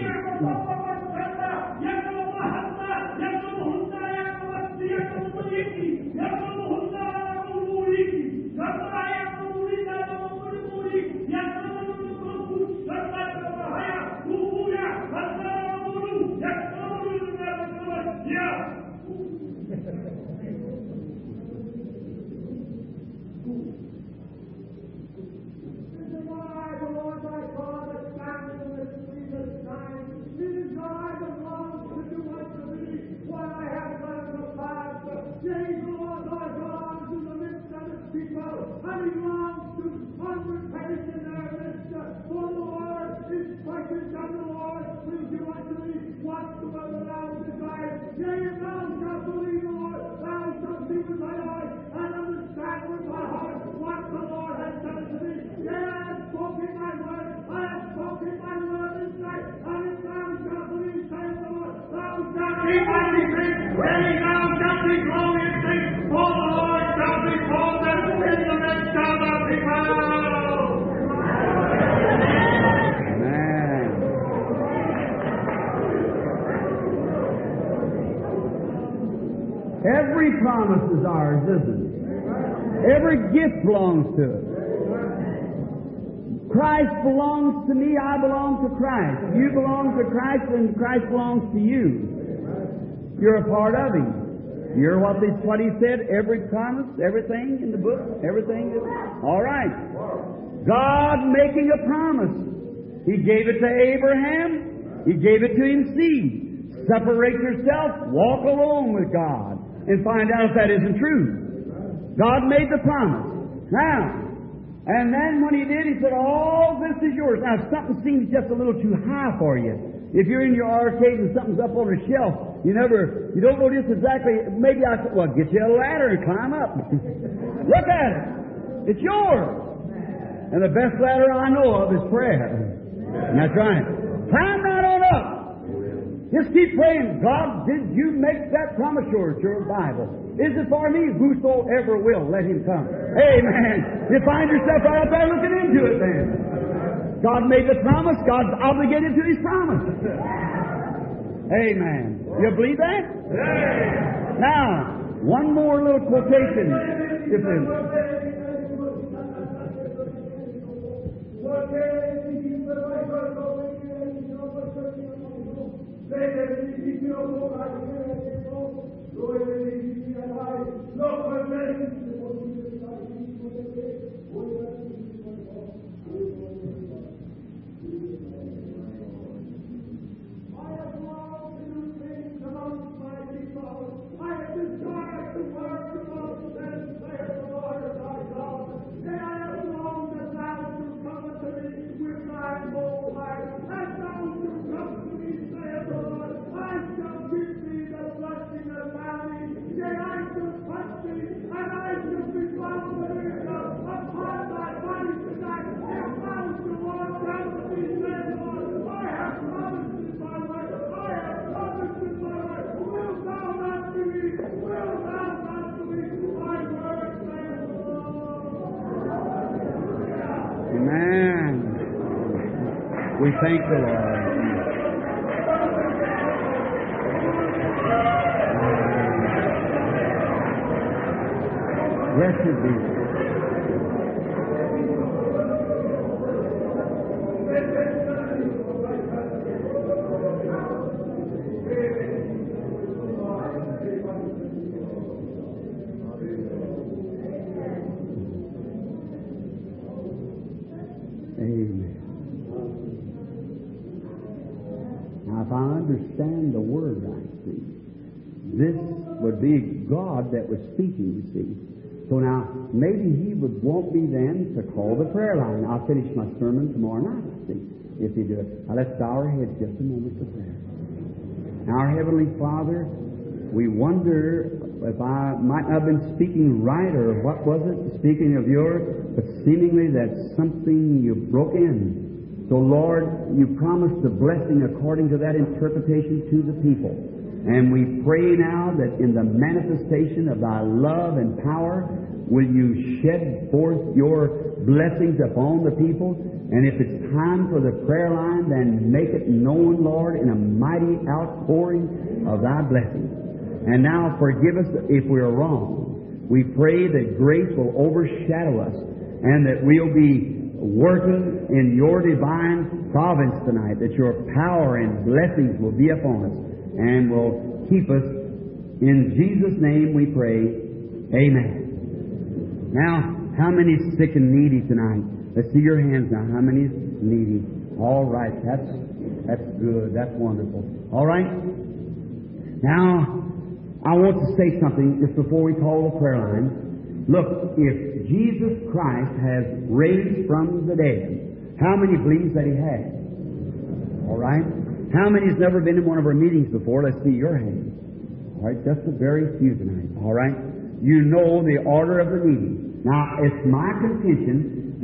Every promise is ours, isn't it? Every gift belongs to us. Christ belongs to me, I belong to Christ. You belong to Christ, and Christ belongs to you. You're a part of Him. You're what He said, every promise, everything in the book, everything is... All right. God making a promise. He gave it to Abraham. He gave it to his seed. Separate yourself, walk alone with God, and find out if that isn't true. God made the promise. Now, and then when He did, He said, all this is yours. Now, if something seems just a little too high for you, if you're in your arcade and something's up on a shelf, you don't know just exactly, maybe I could, well, get you a ladder and climb up. Look at it. It's yours. And the best ladder I know of is prayer. And that's right. Climb right on up. Just keep praying. God, did you make that promise? Sure, it's your Bible. Is it for me? Whosoever will, let him come. Amen. You find yourself right up there looking into it then. God made the promise. God's obligated to His promise. Amen. You believe that? Now, one more little quotation. We thank the Lord. Blessed be. Understand the word right, see. This would be God that was speaking, you see. So now, maybe He would want me then to call the prayer line. I'll finish my sermon tomorrow night, see, if He do it. Now let's bow our heads just a moment for prayer. Our Heavenly Father, we wonder if I might not have been speaking right, or what was it, speaking of yours, but seemingly that's something you broke in. So, Lord, you promised the blessing according to that interpretation to the people. And we pray now that in the manifestation of Thy love and power, will you shed forth your blessings upon the people? And if it's time for the prayer line, then make it known, Lord, in a mighty outpouring of Thy blessings. And now forgive us if we're wrong. We pray that grace will overshadow us and that we'll be working in your divine providence tonight, that your power and blessings will be upon us and will keep us. In Jesus' name we pray. Amen. Now, how many is sick and needy tonight? Let's see your hands now. How many is needy? All right. That's good. That's wonderful. All right. Now, I want to say something just before we call the prayer line. Look, if Jesus Christ has raised from the dead, how many believes that He has? All right? How many has never been in one of our meetings before? Let's see your hand. All right, just a very few tonight. All right? You know the order of the meeting. Now, it's my contention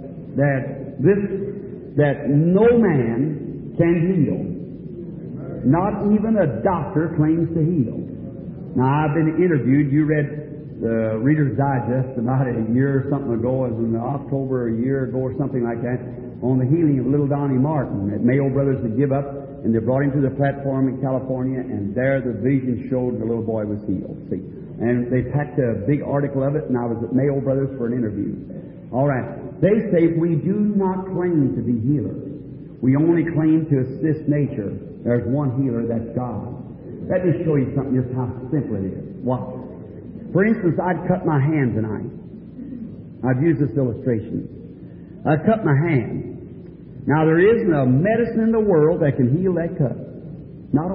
that no man can heal. Not even a doctor claims to heal. Now, I've been interviewed. You read the Reader's Digest about a year or something ago, as in October, a year ago or something like that, on the healing of little Donnie Martin. That Mayo Brothers had give up, and they brought him to the platform in California, and there the vision showed the little boy was healed. See, and they packed a big article of it, and I was at Mayo Brothers for an interview. All right. They say we do not claim to be healers. We only claim to assist nature. There's one healer, that's God. Let me show you something, just how simple it is. Watch. For instance, I'd cut my hand tonight. I've used this illustration. I cut my hand. Now, there isn't a medicine in the world that can heal that cut. Not a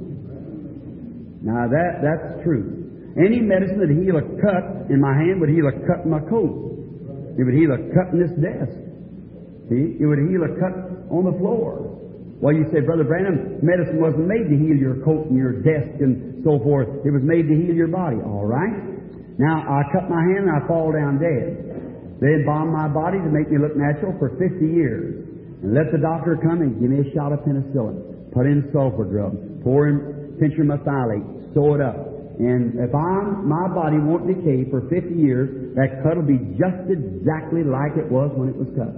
one. Now, that's true. Any medicine that heal a cut in my hand would heal a cut in my coat. It would heal a cut in this desk. See? It would heal a cut on the floor. Well, you say, Brother Branham, medicine wasn't made to heal your coat and your desk and so forth. It was made to heal your body. All right. Now, I cut my hand and I fall down dead. They embalmed my body to make me look natural for 50 years. And let the doctor come and give me a shot of penicillin. Put in sulfur drug. Pour in tincture methylate. Sew it up. And if my body won't decay for 50 years, that cut will be just exactly like it was when it was cut.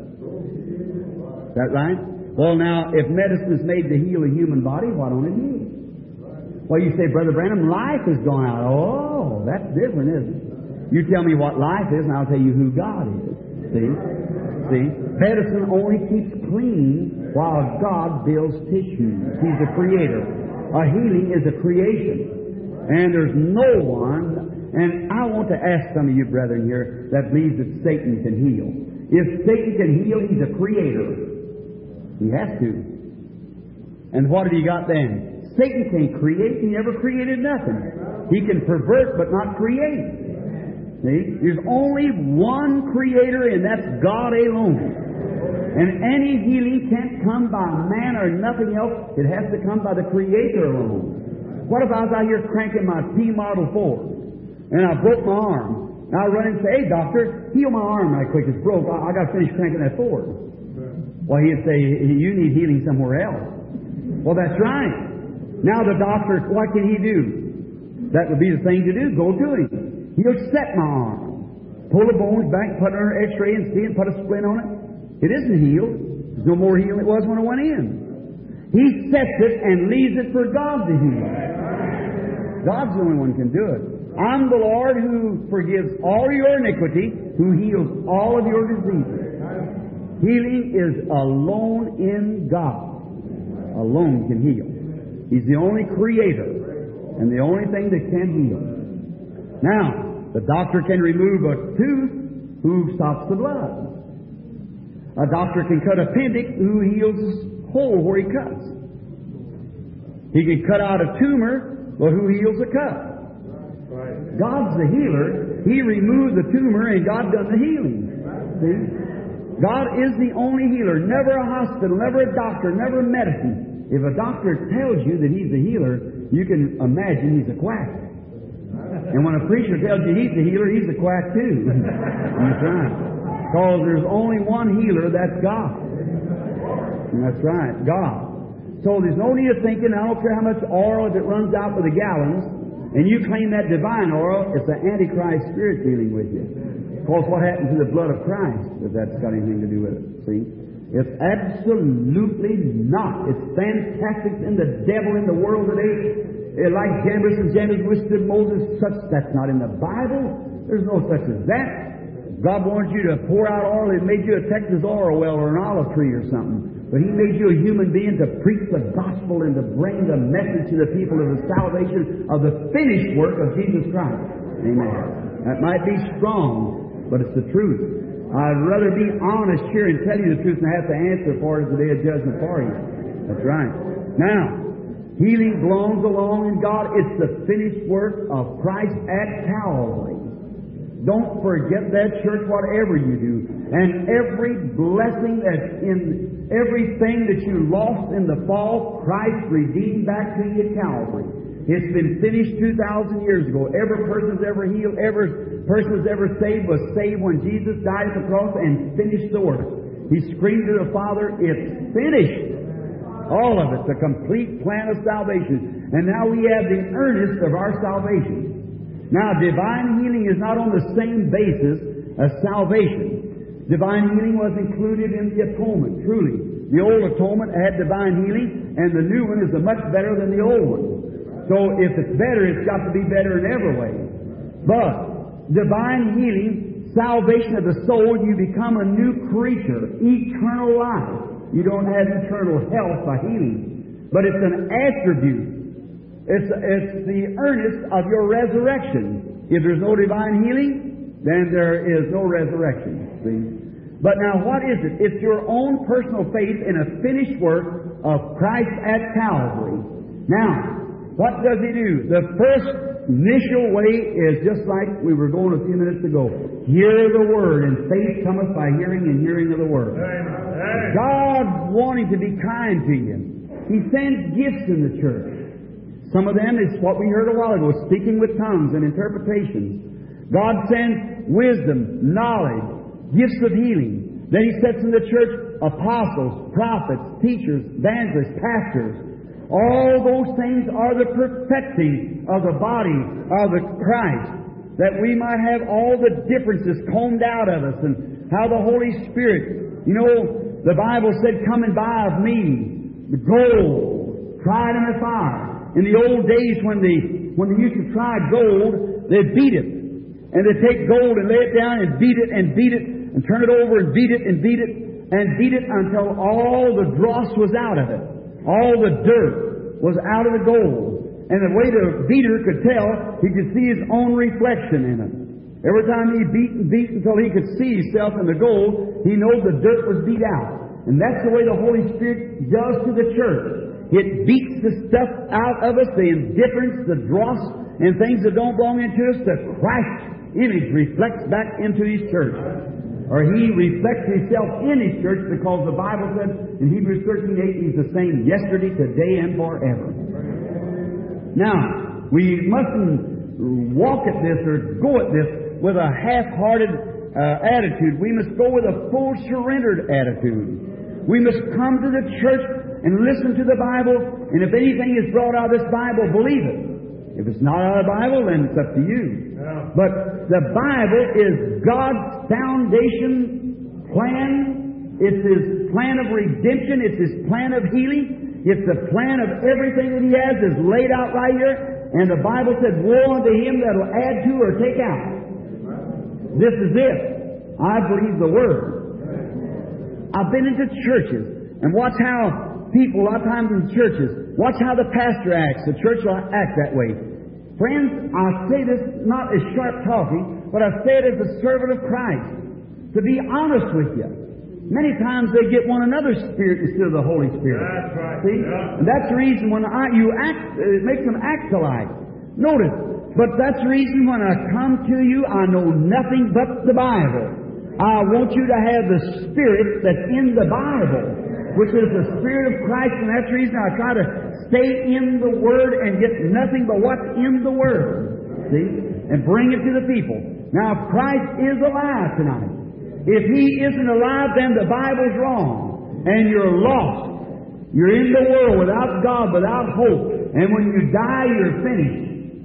Is that right? Well, now, if medicine is made to heal a human body, why don't it heal? Well, you say, Brother Branham, life has gone out. Oh, that's different, isn't it? You tell me what life is, and I'll tell you who God is. See? Medicine only keeps clean while God builds tissues. He's the creator. A healing is a creation. And there's no one, and I want to ask some of you brethren here that believes that Satan can heal. If Satan can heal, he's a creator. He has to. And what have you got then? Satan can't create. He never created nothing. He can pervert but not create. See? There's only one creator, and that's God alone. And any healing can't come by man or nothing else. It has to come by the Creator alone. What if I was out here cranking my T Model Ford and I broke my arm? Now I run in and say, hey, doctor, heal my arm right quick. It's broke. I got to finish cranking that Ford. Well, he'd say, you need healing somewhere else. Well, that's right. Now the doctor, what can he do? That would be the thing to do. Go to him. He'll set my arm. Pull the bones back, put it on an x-ray and see it, put a splint on it. It isn't healed. There's no more healing it was when it went in. He sets it and leaves it for God to heal. God's the only one who can do it. I'm the Lord who forgives all your iniquity, who heals all of your diseases. Healing is alone in God. Alone can heal. He's the only creator and the only thing that can heal. Now, the doctor can remove a tooth who stops the blood. A doctor can cut a appendix who heals a hole where he cuts. He can cut out a tumor, but who heals a cut? God's the healer. He removed the tumor and God done the healing. See? God is the only healer. Never a hospital, never a doctor, never medicine. If a doctor tells you that he's the healer, you can imagine he's a quack. And when a preacher tells you he's the healer, he's a quack too. That's right. Because there's only one healer, that's God. And that's right, God. So there's no need of thinking, I don't care how much oil that runs out for the gallons, and you claim that divine oil, it's the Antichrist spirit dealing with you. Because what happens to the blood of Christ, if that's got anything to do with it, see? It's absolutely not. It's fantastic in the devil in the world today. Like Jambres and Jambres withstood Moses, that's not in the Bible. There's no such as that. God wants you to pour out oil. He made you a Texas oil well or an olive tree or something. But He made you a human being to preach the gospel and to bring the message to the people of the salvation of the finished work of Jesus Christ. Amen. That might be strong, but it's the truth. I'd rather be honest here and tell you the truth than have to answer for it at the day of judgment for you. That's right. Now, healing belongs along in God. It's the finished work of Christ at Calvary. Don't forget that, church, whatever you do. And every blessing that's in everything that you lost in the fall, Christ redeemed back to you at Calvary. It's been finished 2,000 years ago. Every person's ever healed, every person that's ever saved was saved when Jesus died at the cross and finished the work. He screamed to the Father, it's finished. All of it, the complete plan of salvation. And now we have the earnest of our salvation. Now, divine healing is not on the same basis as salvation. Divine healing was included in the atonement, truly. The old atonement had divine healing, and the new one is much better than the old one. So if it's better, it's got to be better in every way. But divine healing salvation of the soul, you become a new creature, eternal life. You don't have eternal health by healing, but it's an attribute. It's the earnest of your resurrection. If there's no divine healing, then there is no resurrection. See? But now what is it? It's your own personal faith in a finished work of Christ at Calvary. Now, what does He do? The first initial way is just like we were going a few minutes ago. Hear the Word, and faith cometh by hearing, and hearing of the Word. God wanting to be kind to you, He sends gifts in the church. Some of them is what we heard a while ago, speaking with tongues and interpretations. God sends wisdom, knowledge, gifts of healing. Then He sets in the church apostles, prophets, teachers, evangelists, pastors. All those things are the perfecting of the body of the Christ, that we might have all the differences combed out of us, and how the Holy Spirit, you know, the Bible said, "Come and buy of me the gold, tried in the fire." In the old days when they used to try gold, they'd beat it. And they'd take gold and lay it down and beat it, and turn it over and beat it, and beat it until all the dross was out of it. All the dirt was out of the gold. And the way the beater could tell, he could see his own reflection in it. Every time he beat until he could see himself in the gold, he knows the dirt was beat out. And that's the way the Holy Spirit does to the church. It beats the stuff out of us, the indifference, the dross, and things that don't belong into us. The Christ image reflects back into His church. Or He reflects Himself in His church, because the Bible says in Hebrews 13:8, He's the same yesterday, today, and forever. Now, we mustn't walk at this or go at this with a half-hearted attitude. We must go with a full surrendered attitude. We must come to the church and listen to the Bible, and if anything is brought out of this Bible, believe it. If it's not out of the Bible, then it's up to you. Yeah. But the Bible is God's foundation plan. It's His plan of redemption. It's His plan of healing. It's the plan of everything that He has is laid out right here. And the Bible said, "Woe unto him that will add to or take out." This is it. I believe the Word. I've been into churches and watch how people, a lot of times in churches, watch how the pastor acts. The church will act that way. Friends, I say this not as sharp talking, but I say it as a servant of Christ. To be honest with you, many times they get one another's spirit instead of the Holy Spirit. That's right. See? Yeah. And that's the reason when you act, it makes them act alike. Notice, but that's the reason when I come to you, I know nothing but the Bible. I want you to have the Spirit that's in the Bible, which is the Spirit of Christ, and that's the reason I try to stay in the Word and get nothing but what's in the Word. See? And bring it to the people. Now, Christ is alive tonight. If He isn't alive, then the Bible's wrong. And you're lost. You're in the world without God, without hope. And when you die, you're finished.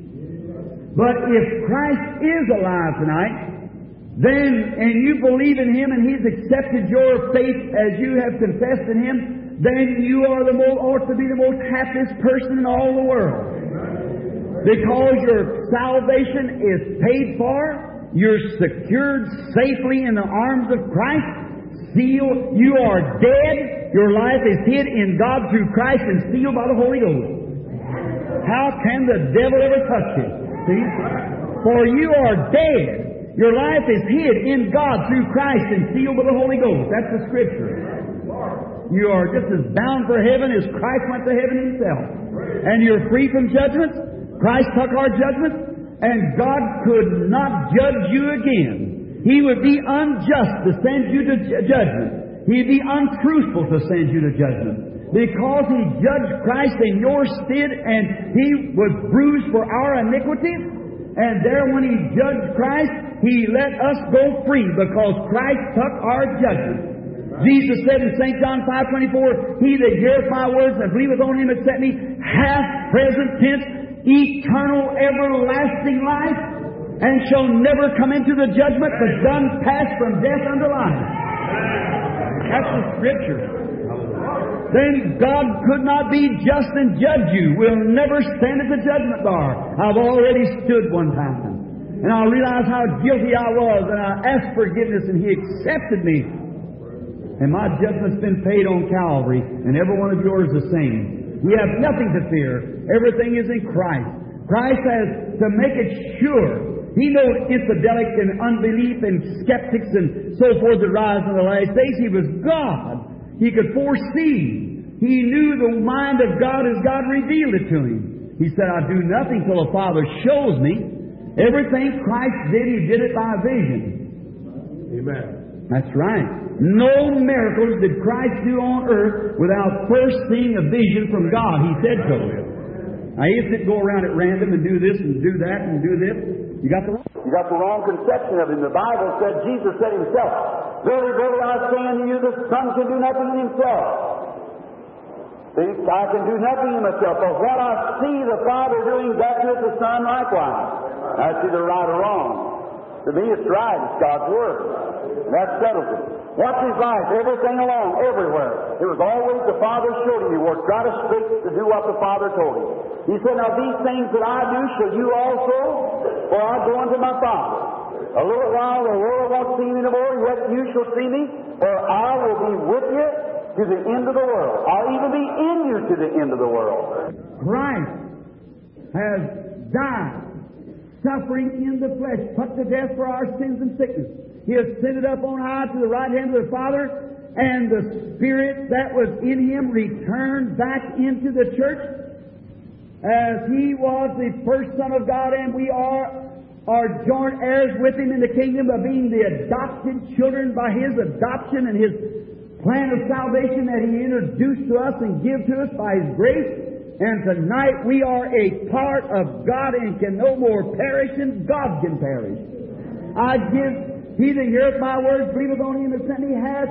But if Christ is alive tonight, then, and you believe in Him and He's accepted your faith as you have confessed in Him, then you are ought to be the most happiest person in all the world. Because your salvation is paid for, you're secured safely in the arms of Christ, sealed, you are dead, your life is hid in God through Christ and sealed by the Holy Ghost. How can the devil ever touch you? See? For you are dead. Your life is hid in God through Christ and sealed by the Holy Ghost. That's the Scripture. You are just as bound for heaven as Christ went to heaven Himself. And you're free from judgments. Christ took our judgments, and God could not judge you again. He would be unjust to send you to judgment. He'd be untruthful to send you to judgment. Because He judged Christ in your stead, and He was bruised for our iniquities. And there when He judged Christ, He let us go free because Christ took our judgment. Jesus said in St. John 5:24, "He that heareth my words and believeth on Him that sent me hath present tense eternal everlasting life, and shall never come into the judgment, but done pass from death unto life." That's the Scripture. Then God could not be just and judge you. We'll never stand at the judgment bar. I've already stood one time. And I realized how guilty I was, and I asked forgiveness, and He accepted me. And my judgment's been paid on Calvary, and every one of yours the same. You have nothing to fear. Everything is in Christ. Christ has to make it sure. He knows infidelic and unbelief and skeptics and so forth that rise in the last days. He was God. He could foresee. He knew the mind of God as God revealed it to Him. He said, I do nothing till the Father shows me. Everything Christ did, He did it by vision. Amen. That's right. No miracles did Christ do on earth without first seeing a vision from God. He said so. Now, He didn't go around at random and do this and do that and do this. You got the wrong conception of Him. The Bible said, Jesus said Himself, Verily, verily, I say unto you, the Son can do nothing in Himself. See, I can do nothing in myself, but what I see the Father doing, that doeth the Son likewise. That's either right or wrong. To me, it's right. It's God's Word. That settles it. Watch His life, everything along, everywhere. It was always the Father showed Him. He worked right straight to do what the Father told Him. He said, Now these things that I do shall you also, for I go unto my Father. A little while the world won't see me no more, yet you shall see me, for I will be with you to the end of the world. I'll even be in you to the end of the world. Christ has died, suffering in the flesh, put to death for our sins and sickness. He ascended up on high to the right hand of the Father, and the Spirit that was in Him returned back into the church as He was the first Son of God, and we are joint heirs with Him in the kingdom of being the adopted children by His adoption and His plan of salvation that He introduced to us and give to us by His grace. And tonight we are a part of God and can no more perish than God can perish. I give He that heareth my words, believeth on Him that sent me, has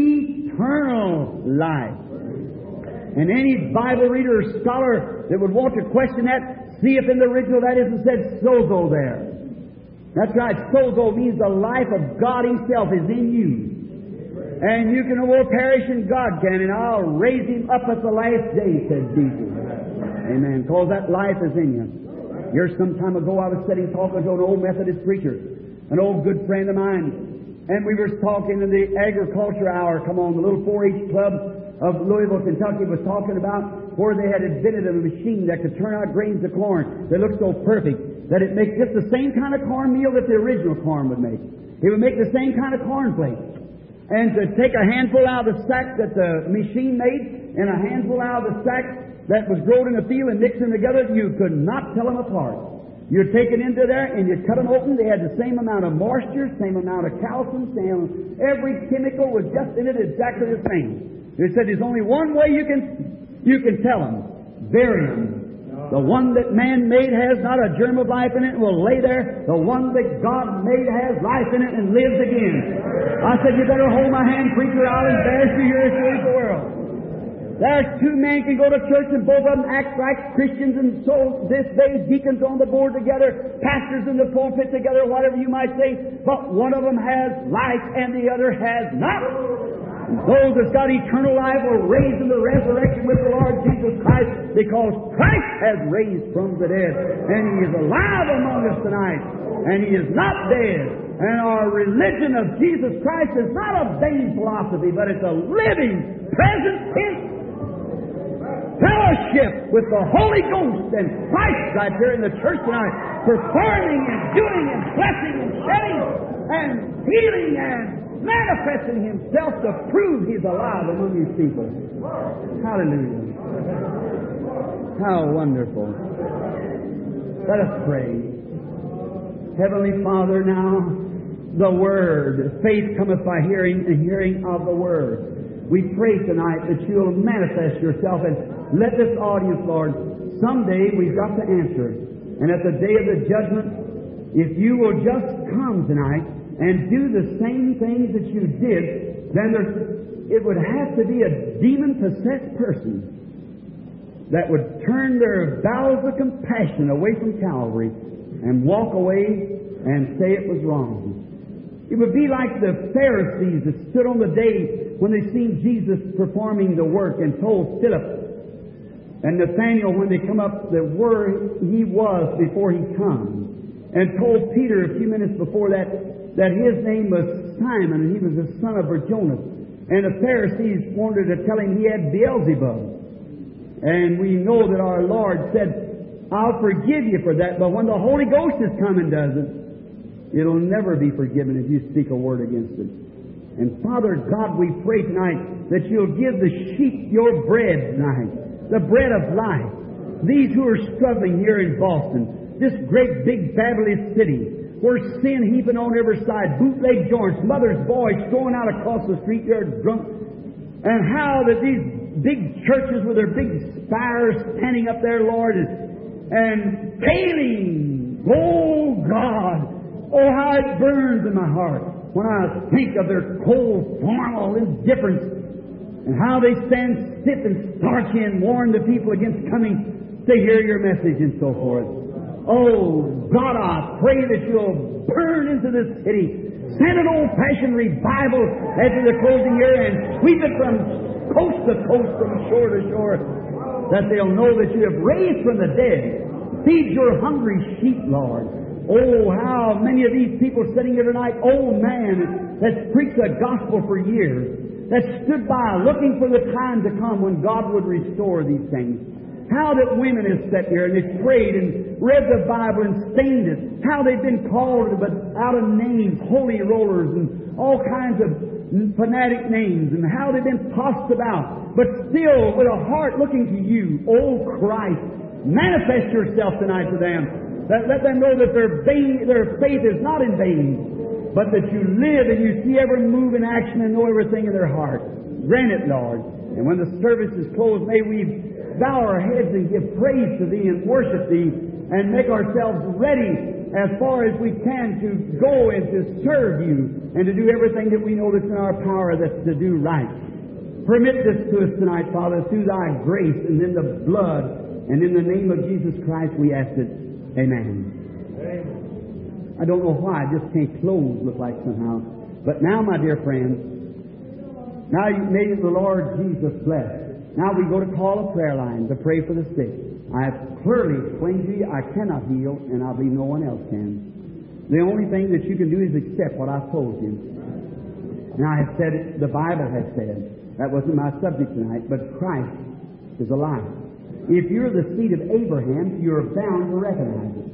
eternal life. And any Bible reader or scholar that would want to question that, see if in the original that isn't said sozo there. That's right, sozo means the life of God Himself is in you. And you can no more perish than God can, and I'll raise Him up at the last day, said Jesus. Amen. Because that life is in you. Here some time ago I was sitting talking to an old Methodist preacher, an old good friend of mine, and we were talking in the agriculture hour, come on, the little 4-H club of Louisville, Kentucky was talking about where they had invented a machine that could turn out grains of corn that looked so perfect that it makes just the same kind of cornmeal that the original corn would make. It would make the same kind of cornflakes. And to take a handful out of the sack that the machine made and a handful out of the sack that was grown in the field and mixed them together, you could not tell them apart. You'd take it into there and you'd cut them open. They had the same amount of moisture, same amount of calcium, every chemical was just in it exactly the same. They said there's only one way you can tell them. Barium. The one that man made has not a germ of life in it and will lay there. The one that God made has life in it and lives again. I said, you better hold my hand, preacher. I'll embarrass you here in the world. There's two men can go to church and both of them act like Christians, and so this day deacons on the board together, pastors in the pulpit together, whatever you might say, but one of them has life and the other has not. Those that's got eternal life will raise in the resurrection with the Lord Jesus Christ, because Christ has raised from the dead, and He is alive among us tonight, and He is not dead. And our religion of Jesus Christ is not a vain philosophy, but it's a living, present tense fellowship with the Holy Ghost and Christ right here in the church tonight, performing and doing and blessing and shedding and healing and manifesting Himself to prove He's alive among His people. Hallelujah. How wonderful. Let us pray. Heavenly Father, now the Word, faith cometh by hearing, and hearing of the Word. We pray tonight that You'll manifest Yourself, and let this audience, Lord, someday we've got to answer. And at the day of the judgment, if You will just come tonight and do the same things that You did, then it would have to be a demon-possessed person that would turn their bowels of compassion away from Calvary and walk away and say it was wrong. It would be like the Pharisees that stood on the day when they seen Jesus performing the work and told Philip and Nathanael when they come up that where He was before He come. and told Peter a few minutes before that his name was Simon and he was the son of Barjonas. And the Pharisees wanted to tell him he had Beelzebub. And we know that our Lord said, I'll forgive you for that, but when the Holy Ghost has come and does it, it'll never be forgiven if you speak a word against it. And Father God, we pray tonight that you'll give the sheep your bread tonight, the bread of life. These who are struggling here in Boston, this great big fabulous city, where sin heaping on every side, bootleg joints, mothers, boys going out across the street there drunk, and how that these big churches with their big spires standing up there, Lord, and failing. Oh God! Oh, how it burns in my heart when I think of their cold, formal indifference, and how they stand stiff and starchy and warn the people against coming to hear your message and so forth. Oh, God, I pray that you'll burn into this city. Send an old-fashioned revival after the closing year and sweep it from coast to coast, from shore to shore, that they'll know that you have raised from the dead. Feed your hungry sheep, Lord. Oh, how many of these people sitting here tonight, old man that's preached the gospel for years, that stood by looking for the time to come when God would restore these things. How that women have sat here and they've prayed and read the Bible and stained it. How they've been called but out of names, holy rollers and all kinds of fanatic names, and how they've been tossed about, but still with a heart looking to you. Oh Christ, manifest yourself tonight to them. Let them know that their faith is not in vain, but that you live and you see every move and action and know everything in their heart. Grant it, Lord. And when the service is closed, may we bow our heads and give praise to Thee and worship Thee and make ourselves ready as far as we can to go and to serve You and to do everything that we know that's in our power that's to do right. Permit this to us tonight, Father, through Thy grace and in the blood and in the name of Jesus Christ we ask it. Amen. I don't know why, I just can't close look like somehow. But now, my dear friends, now may the Lord Jesus bless. Now we go to call a prayer line to pray for the sick. I have clearly explained to you I cannot heal, and I believe no one else can. The only thing that you can do is accept what I've told you. Now I have said it, the Bible has said. That wasn't my subject tonight, but Christ is alive. If you're the seed of Abraham, you're bound to recognize it.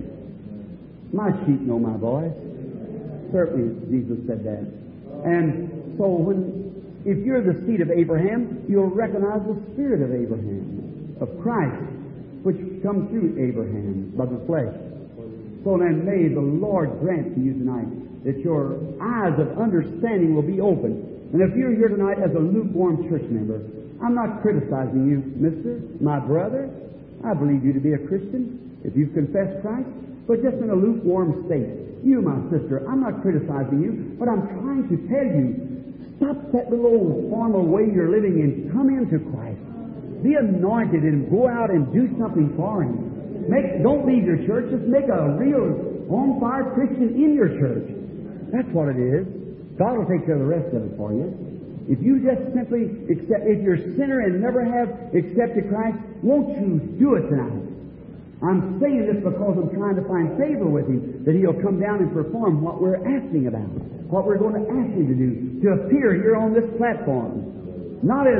My sheep know my voice. Certainly Jesus said that. And so if you're the seed of Abraham, you'll recognize the spirit of Abraham, of Christ, which comes through Abraham by the flesh. So then may the Lord grant to you tonight that your eyes of understanding will be open. And if you're here tonight as a lukewarm church member, I'm not criticizing you, mister, my brother. I believe you to be a Christian if you've confessed Christ, but just in a lukewarm state. You, my sister, I'm not criticizing you, but I'm trying to tell you, stop that little old formal way you're living and come into Christ. Be anointed and go out and do something for Him. Don't leave your church. Just make a real on-fire Christian in your church. That's what it is. God will take care of the rest of it for you. If you just simply accept, if you're a sinner and never have accepted Christ, won't you do it tonight? I'm saying this because I'm trying to find favor with Him, that He'll come down and perform what we're asking about, what we're going to ask Him to do, to appear here on this platform. Not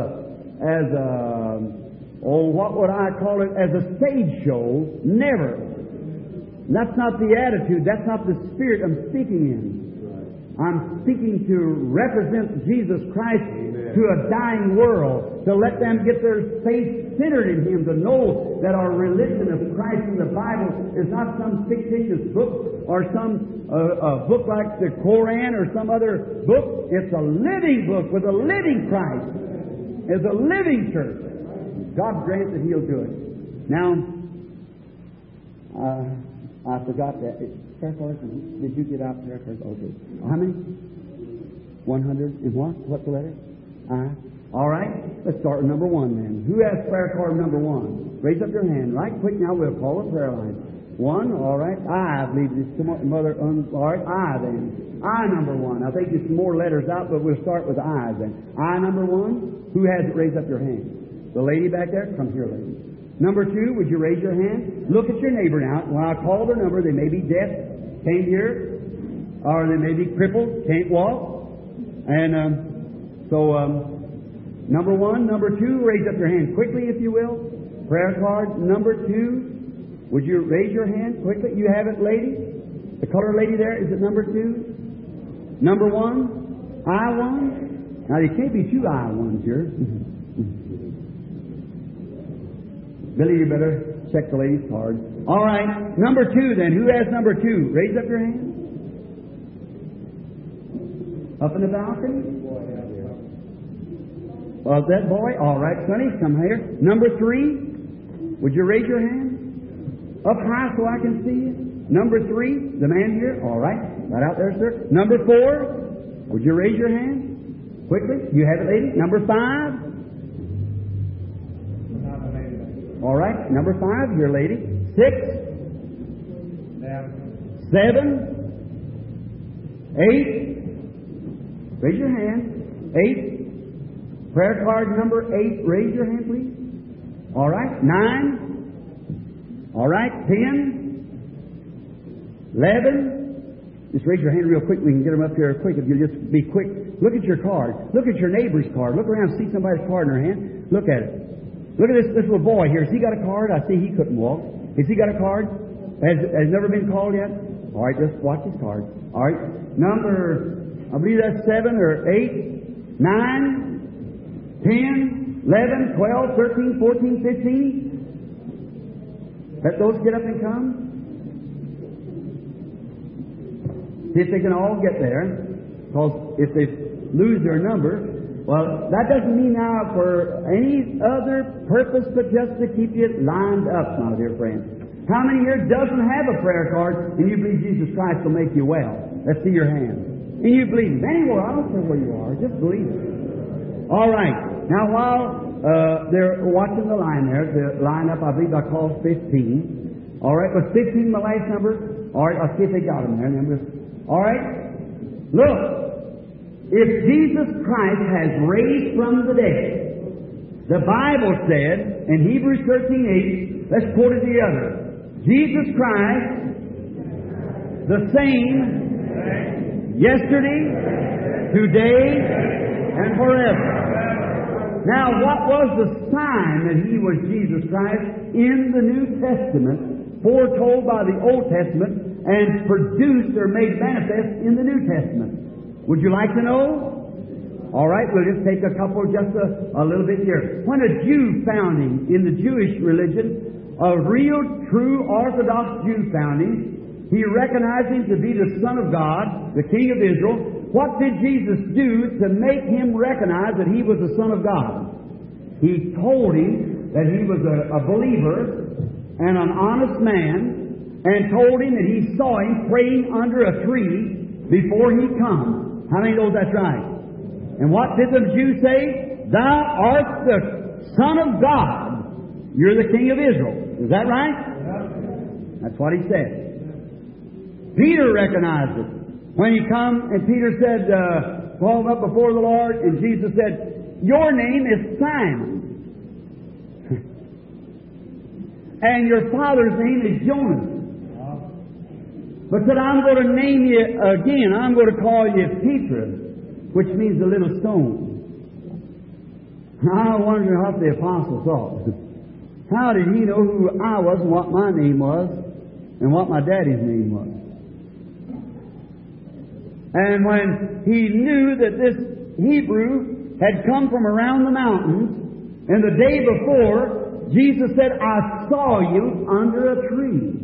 what would I call it, as a stage show. Never. That's not the attitude. That's not the spirit I'm speaking in. I'm speaking to represent Jesus Christ to a dying world, to let them get their faith centered in Him, to know that our religion of Christ in the Bible is not some fictitious book or some book like the Koran or some other book. It's a living book with a living Christ. It's a living church. God grant that He'll do it. Now, I forgot that. Prayer cards? Did you get out prayer cards? Okay. How many? 100 and what? What's the letter? I. All right. Let's start with number 1 then. Who has prayer card number 1? Raise up your hand. Right quick now. We'll call a prayer line. 1. All right. I believe it's mother. All right. I then. I number 1. I think there's some more letters out, but we'll start with I then. I number 1. Who has it? Raise up your hand. The lady back there. Come here, lady. Number 2, would you raise your hand? Look at your neighbor now. When I call their number, they may be deaf, can't hear, or they may be crippled, can't walk. And number 1, number 2, raise up your hand quickly, if you will. Prayer card. Number 2, would you raise your hand quickly? You have it, lady? The colored lady there, is it number 2? Number 1, I1. Now, there can't be 2 I1s here. Billy, you better check the lady's card. All right, number 2 then. Who has number 2? Raise up your hand. Up in the balcony? Well, that boy? All right, Sonny, come here. Number 3, would you raise your hand? Up high so I can see you. Number 3, the man here? All right, right out there, sir. Number 4, would you raise your hand? Quickly. You have it, lady. Number 5. All right, number 5, here, lady. 6, 7, 8. Raise your hand. 8. Prayer card number 8. Raise your hand, please. All right. 9. All right. 10. 11. Just raise your hand real quick. We can get them up here quick if you just be quick. Look at your card. Look at your neighbor's card. Look around and see somebody's card in her hand. Look at it. Look at this little boy here. Has he got a card? I see he couldn't walk. Has he got a card? Has never been called yet? All right, just watch his card. All right. Number, I believe that's 7 or 8, 9, 10, 11, 12, 13, 14, 15. Let those get up and come. See if they can all get there. Because if they lose their number, well, that doesn't mean now for any other purpose but just to keep you lined up, my dear friend. How many here doesn't have a prayer card and you believe Jesus Christ will make you well? Let's see your hand. And you believe it. Anywhere, I don't care where you are. Just believe it. All right. Now, while they're watching the line there, the line up, I believe I called 15. All right. Was 15 my last number? All right. I'll see if they got them there. All right. Look. If Jesus Christ has raised from the dead, the Bible said in Hebrews 13:8, let's quote it together. Jesus Christ, the same yesterday, today, and forever. Now, what was the sign that He was Jesus Christ in the New Testament, foretold by the Old Testament, and produced or made manifest in the New Testament? Would you like to know? All right, we'll just take a couple, just a little bit here. When a Jew found Him in the Jewish religion, a real, true, Orthodox Jew found Him, he recognized Him to be the Son of God, the King of Israel. What did Jesus do to make Him recognize that He was the Son of God? He told him that He was a believer and an honest man, and told him that He saw Him praying under a tree before He come. How many knows that's right? And what did the Jews say? Thou art the Son of God. You're the King of Israel. Is that right? That's what he said. Peter recognized it. When he come and Peter said, called up before the Lord, and Jesus said, your name is Simon. And your father's name is Jonas. But said, I'm going to name you again. I'm going to call you Peter, which means the little stone. I wonder what the apostle thought. How did he know who I was and what my name was and what my daddy's name was? And when he knew that this Hebrew had come from around the mountains, and the day before, Jesus said, I saw you under a tree.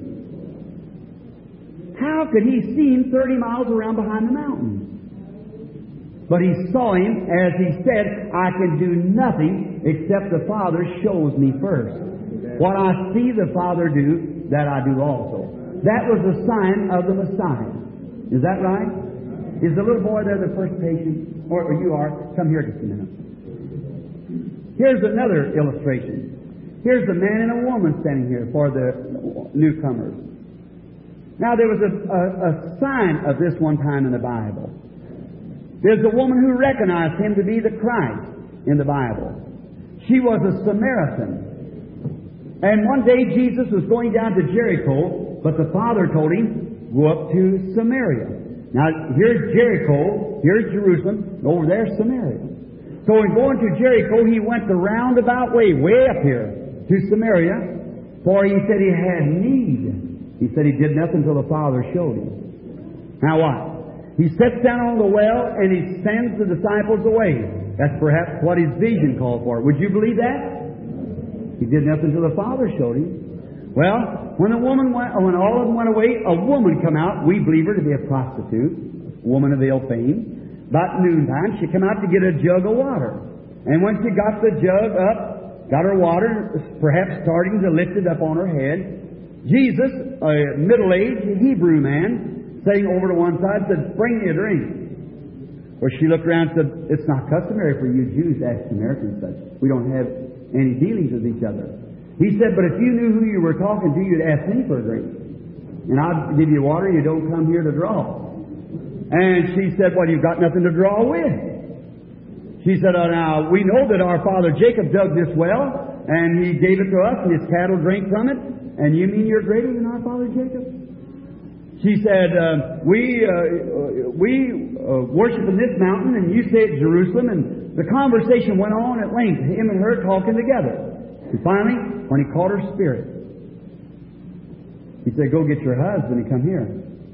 How could he see Him 30 miles around behind the mountains? But he saw Him, as He said, I can do nothing except the Father shows me first. What I see the Father do, that I do also. That was the sign of the Messiah. Is that right? Is the little boy there the first patient? Or you are? Come here just a minute. Here's another illustration. Here's a man and a woman standing here for the newcomers. Now, there was a sign of this one time in the Bible. There's a woman who recognized Him to be the Christ in the Bible. She was a Samaritan. And one day Jesus was going down to Jericho, but the Father told him, go up to Samaria. Now, here's Jericho, here's Jerusalem, and over there's Samaria. So in going to Jericho, he went the roundabout way up here to Samaria, for he said he had need. He said he did nothing until the Father showed him. Now what? He sits down on the well and he sends the disciples away. That's perhaps what his vision called for. Would you believe that? He did nothing until the Father showed him. Well, when all of them went away, a woman come out. We believe her to be a prostitute, a woman of ill fame. About noontime, she come out to get a jug of water. And when she got the jug up, got her water, perhaps starting to lift it up on her head, Jesus, a middle-aged Hebrew man, sitting over to one side, said, bring me a drink. Well, she looked around and said, it's not customary for you Jews to ask Samaritans such. We don't have any dealings with each other. He said, but if you knew who you were talking to, you'd ask me for a drink. And I'd give you water, you don't come here to draw. And she said, well, you've got nothing to draw with. She said, now, we know that our father Jacob dug this well, and he gave it to us, and his cattle drank from it, and you mean you're greater than our father Jacob? She said, we worship in this mountain, and you say it's Jerusalem, and the conversation went on at length, him and her talking together. And finally, when he caught her spirit, he said, go get your husband and come here.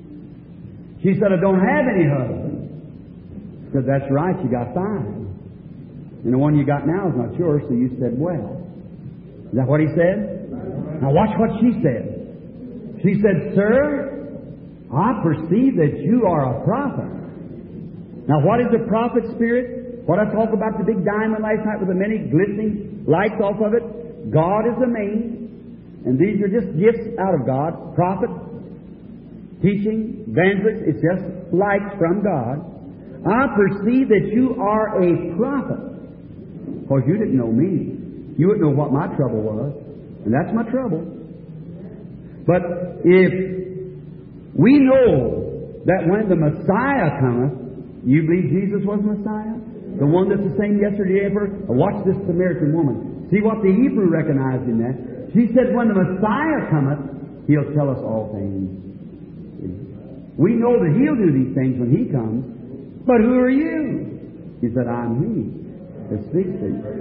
She said, I don't have any husband. He said, that's right, you got 5. And the one you got now is not yours, so you said, well. Is that what he said? Now watch what she said. She said, sir, I perceive that you are a prophet. Now what is a prophet, Spirit? What I talked about the big diamond last night with the many glistening lights off of it. God is the main, and these are just gifts out of God. Prophet, teaching, evangelist, it's just lights from God. I perceive that you are a prophet. Because you didn't know me. You wouldn't know what my trouble was. And that's my trouble. But if we know that when the Messiah cometh, you believe Jesus was Messiah? The one that's the same yesterday ever? Watch this Samaritan woman. See what the Hebrew recognized in that. She said, when the Messiah cometh, He'll tell us all things. We know that He'll do these things when He comes. But who are you? He said, I'm He that speaks to you.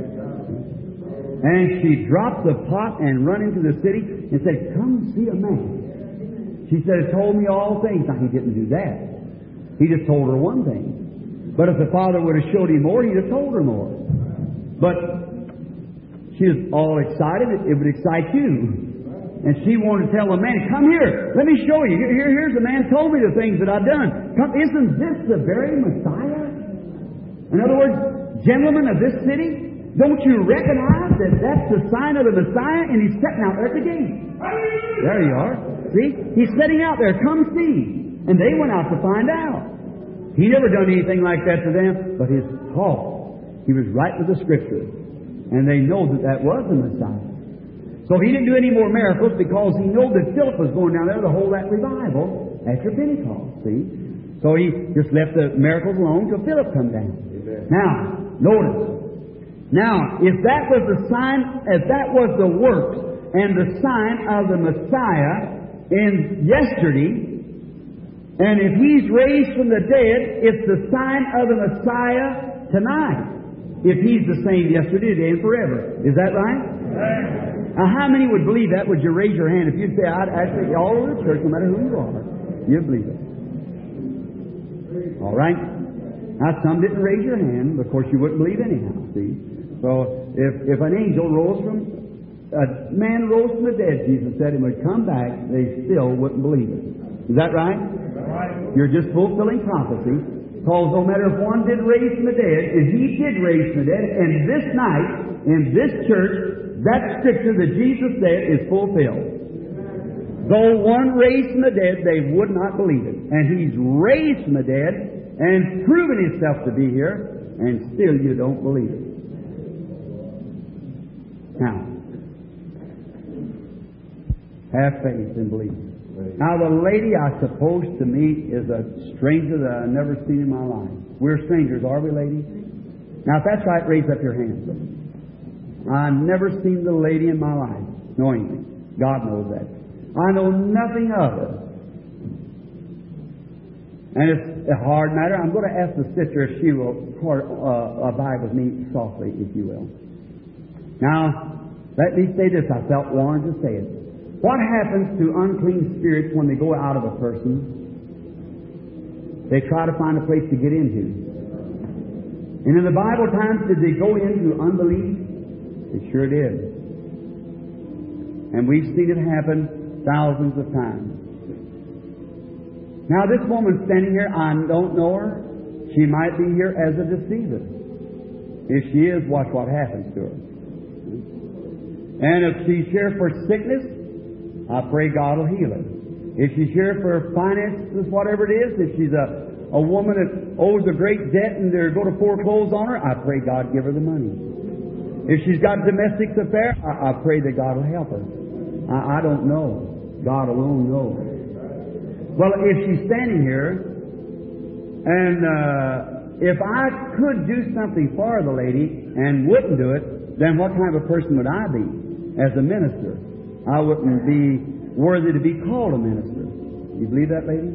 And she dropped the pot and run into the city and said, come see a man. She said, he told me all things. Now, he didn't do that. He just told her one thing. But if the Father would have showed him more, he'd have told her more. But she was all excited. It would excite you. And she wanted to tell the man, come here, let me show you. Here's a man told me the things that I've done. Come, isn't this the very Messiah? In other words, gentlemen of this city, don't you recognize that that's the sign of the Messiah? And he's sitting out there at the gate. There you are. See? He's sitting out there. Come see. And they went out to find out. He never done anything like that to them, but his talk, he was right with the Scripture. And they know that that was the Messiah. So he didn't do any more miracles because he knew that Philip was going down there to hold that revival after Pentecost. See? So he just left the miracles alone till Philip come down. Amen. Now, notice. Now, if that was the sign, if that was the works and the sign of the Messiah in yesterday, and if He's raised from the dead, it's the sign of the Messiah tonight. If He's the same yesterday, today, and forever. Is that right? Amen. Now, how many would believe that? Would you raise your hand? If you'd say, I'd say all over the church, no matter who you are, you'd believe it. All right? Now, some didn't raise your hand, but of course you wouldn't believe anyhow, see? So, if an angel rose from, a man rose from the dead, Jesus said, and would come back, they still wouldn't believe it. Is that right? Right. You're just fulfilling prophecy. Because no matter if one did raise from the dead, if He did raise from the dead, and this night, in this church, that Scripture that Jesus said is fulfilled. Though one raised from the dead, they would not believe it. And He's raised from the dead and proven Himself to be here, and still you don't believe it. Now, have faith and believe. Now, the lady I suppose to me is a stranger that I've never seen in my life. We're strangers, are we, ladies? Now, if that's right, raise up your hands. I've never seen the lady in my life. knowingly. God knows that. I know nothing of her. And it's a hard matter. I'm going to ask the sister if she will abide with me softly, if you will. Now, let me say this. I felt warned to say it. What happens to unclean spirits when they go out of a person? They try to find a place to get into. And in the Bible times, did they go into unbelief? They sure did. And we've seen it happen thousands of times. Now, this woman standing here, I don't know her. She might be here as a deceiver. If she is, watch what happens to her. And if she's here for sickness, I pray God will heal her. If she's here for finances, whatever it is, if she's a woman that owes a great debt and they're going to foreclose on her, I pray God give her the money. If she's got domestic affairs, I pray that God will help her. I don't know. God alone knows. Well, if she's standing here, and if I could do something for the lady and wouldn't do it, then what kind of a person would I be as a minister? I wouldn't be worthy to be called a minister. You believe that, lady?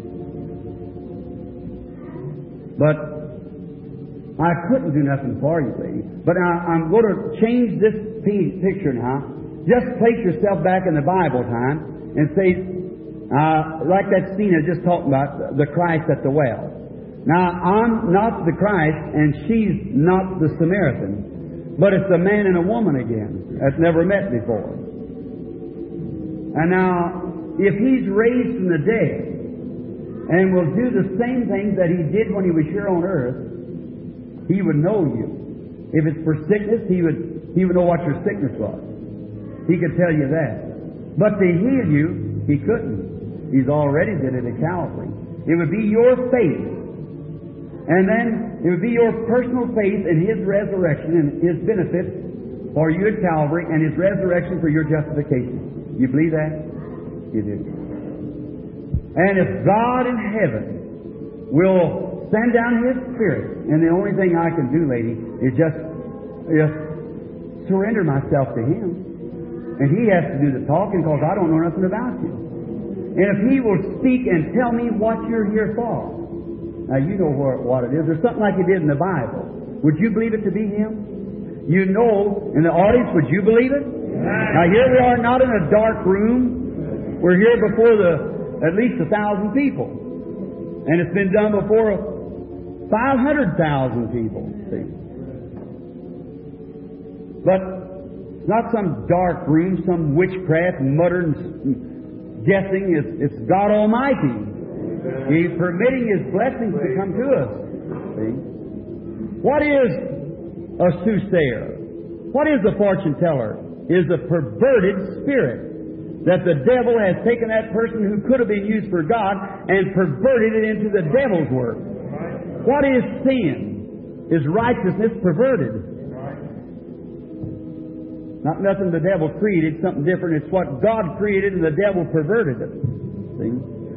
But I couldn't do nothing for you, lady. But I'm going to change this picture now. Just place yourself back in the Bible time and say, like that scene I just talked about, the Christ at the well. Now, I'm not the Christ, and she's not the Samaritan, but it's a man and a woman again that's never met before. And now, if He's raised from the dead and will do the same things that He did when He was here on earth, He would know you. If it's for sickness, He would know what your sickness was. He could tell you that. But to heal you, He couldn't. He's already did it at Calvary. It would be your faith. And then it would be your personal faith in His resurrection and His benefits for you at Calvary and His resurrection for your justification. You believe that? You do. And if God in heaven will send down His Spirit, and the only thing I can do, lady, is just surrender myself to Him. And He has to do the talking because I don't know nothing about you. And if He will speak and tell me what you're here for. Now, you know what it is. There's something like He did in the Bible. Would you believe it to be Him? You know, in the audience, would you believe it? Now, here we are, not in a dark room. We're here before at least 1,000 people. And it's been done before 500,000 people. See? But it's not some dark room, some witchcraft, muttering, guessing. It's God Almighty. He's permitting His blessings to come to us. See? What is a soothsayer? What is a fortune teller? Is a perverted spirit that the devil has taken that person who could have been used for God and perverted it into the devil's work. What is sin? Is righteousness perverted? Not nothing the devil created, something different. It's what God created and the devil perverted it. See?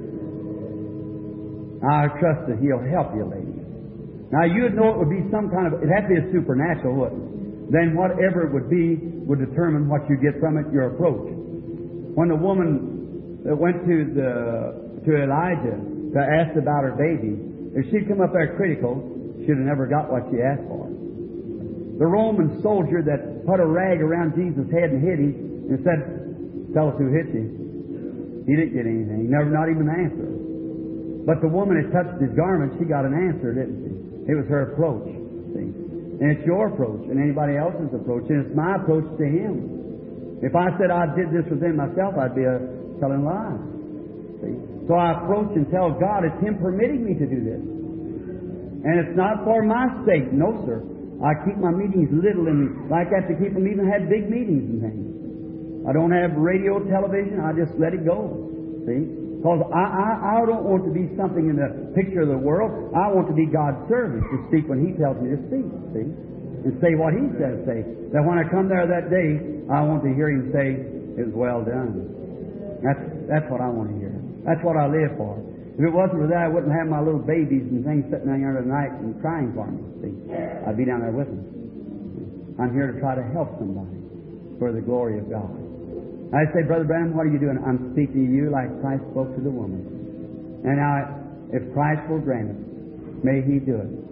I trust that He'll help you, lady. Now, you'd know it would be some kind of, it had to be a supernatural, wouldn't it? Then whatever it would be would determine what you get from it, your approach. When the woman that went to Elijah to ask about her baby, if she'd come up there critical, she'd have never got what she asked for. The Roman soldier that put a rag around Jesus' head and hit Him and said, "Tell us who hit you." He didn't get anything. Never, not even an answer. But the woman that touched His garment, she got an answer, didn't she? It was her approach. See? And it's your approach and anybody else's approach. And it's my approach to Him. If I said I did this within myself, I'd be telling lies. See? So I approach and tell God it's Him permitting me to do this. And it's not for my sake. No, sir. I keep my meetings little and like that to keep them, even had big meetings and things. I don't have radio, television. I just let it go. See? Because I don't want to be something in the picture of the world. I want to be God's servant, to speak when He tells me to speak, see? And say what He says to say. That when I come there that day, I want to hear Him say, "It was well done." That's what I want to hear. That's what I live for. If it wasn't for that, I wouldn't have my little babies and things sitting down there at night and crying for me, see? I'd be down there with them. I'm here to try to help somebody for the glory of God. I say, Brother Branham, what are you doing? I'm speaking to you like Christ spoke to the woman. And now, if Christ will grant it, may He do it.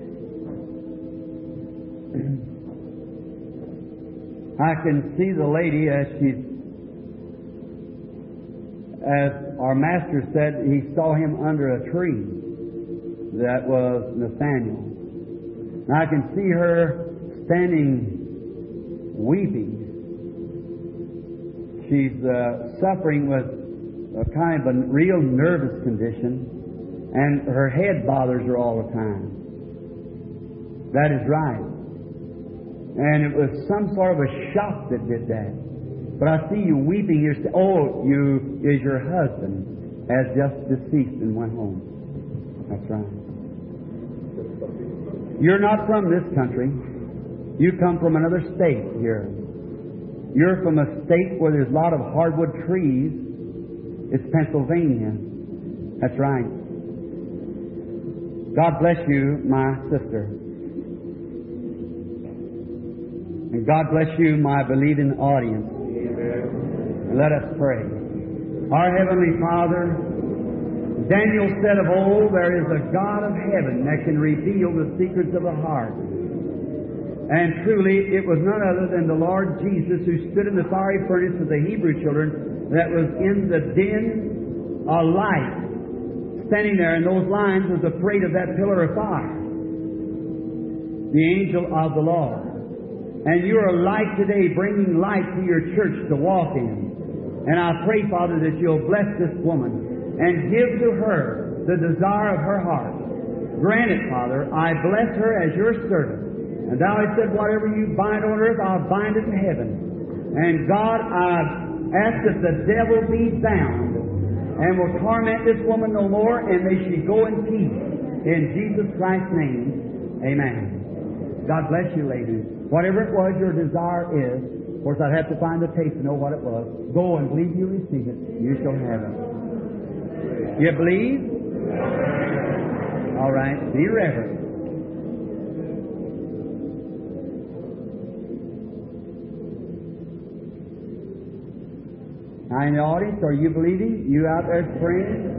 I can see the lady as our Master said, He saw him under a tree. That was Nathaniel. And I can see her standing weeping. She's suffering with a kind of a real nervous condition, and her head bothers her all the time. That is right. And it was some sort of a shock that did that. But I see you weeping here. Your husband has just deceased and went home. That's right. You're not from this country. You come from another state here. You're from a state where there's a lot of hardwood trees. It's Pennsylvania. That's right. God bless you, my sister. And God bless you, my believing audience. Amen. Let us pray. Our Heavenly Father, Daniel said of old, there is a God of heaven that can reveal the secrets of the heart. And truly, it was none other than the Lord Jesus who stood in the fiery furnace of the Hebrew children that was in the den of light, standing there in those lines, was afraid of that pillar of fire, the angel of the Lord. And you are a light today, bringing light to your church to walk in. And I pray, Father, that you'll bless this woman and give to her the desire of her heart. Grant it, Father. I bless her as your servant. And thou hast said, whatever you bind on earth, I'll bind it in heaven. And God, I ask that the devil be bound and will torment this woman no more, and may she go in peace. In Jesus Christ's name, amen. God bless you, ladies. Whatever it was your desire is, of course I'd have to find the tape to know what it was. Go and believe you receive it. You shall have it. You believe? All right. Be reverent. Now in the audience, are you believing? You out there praying?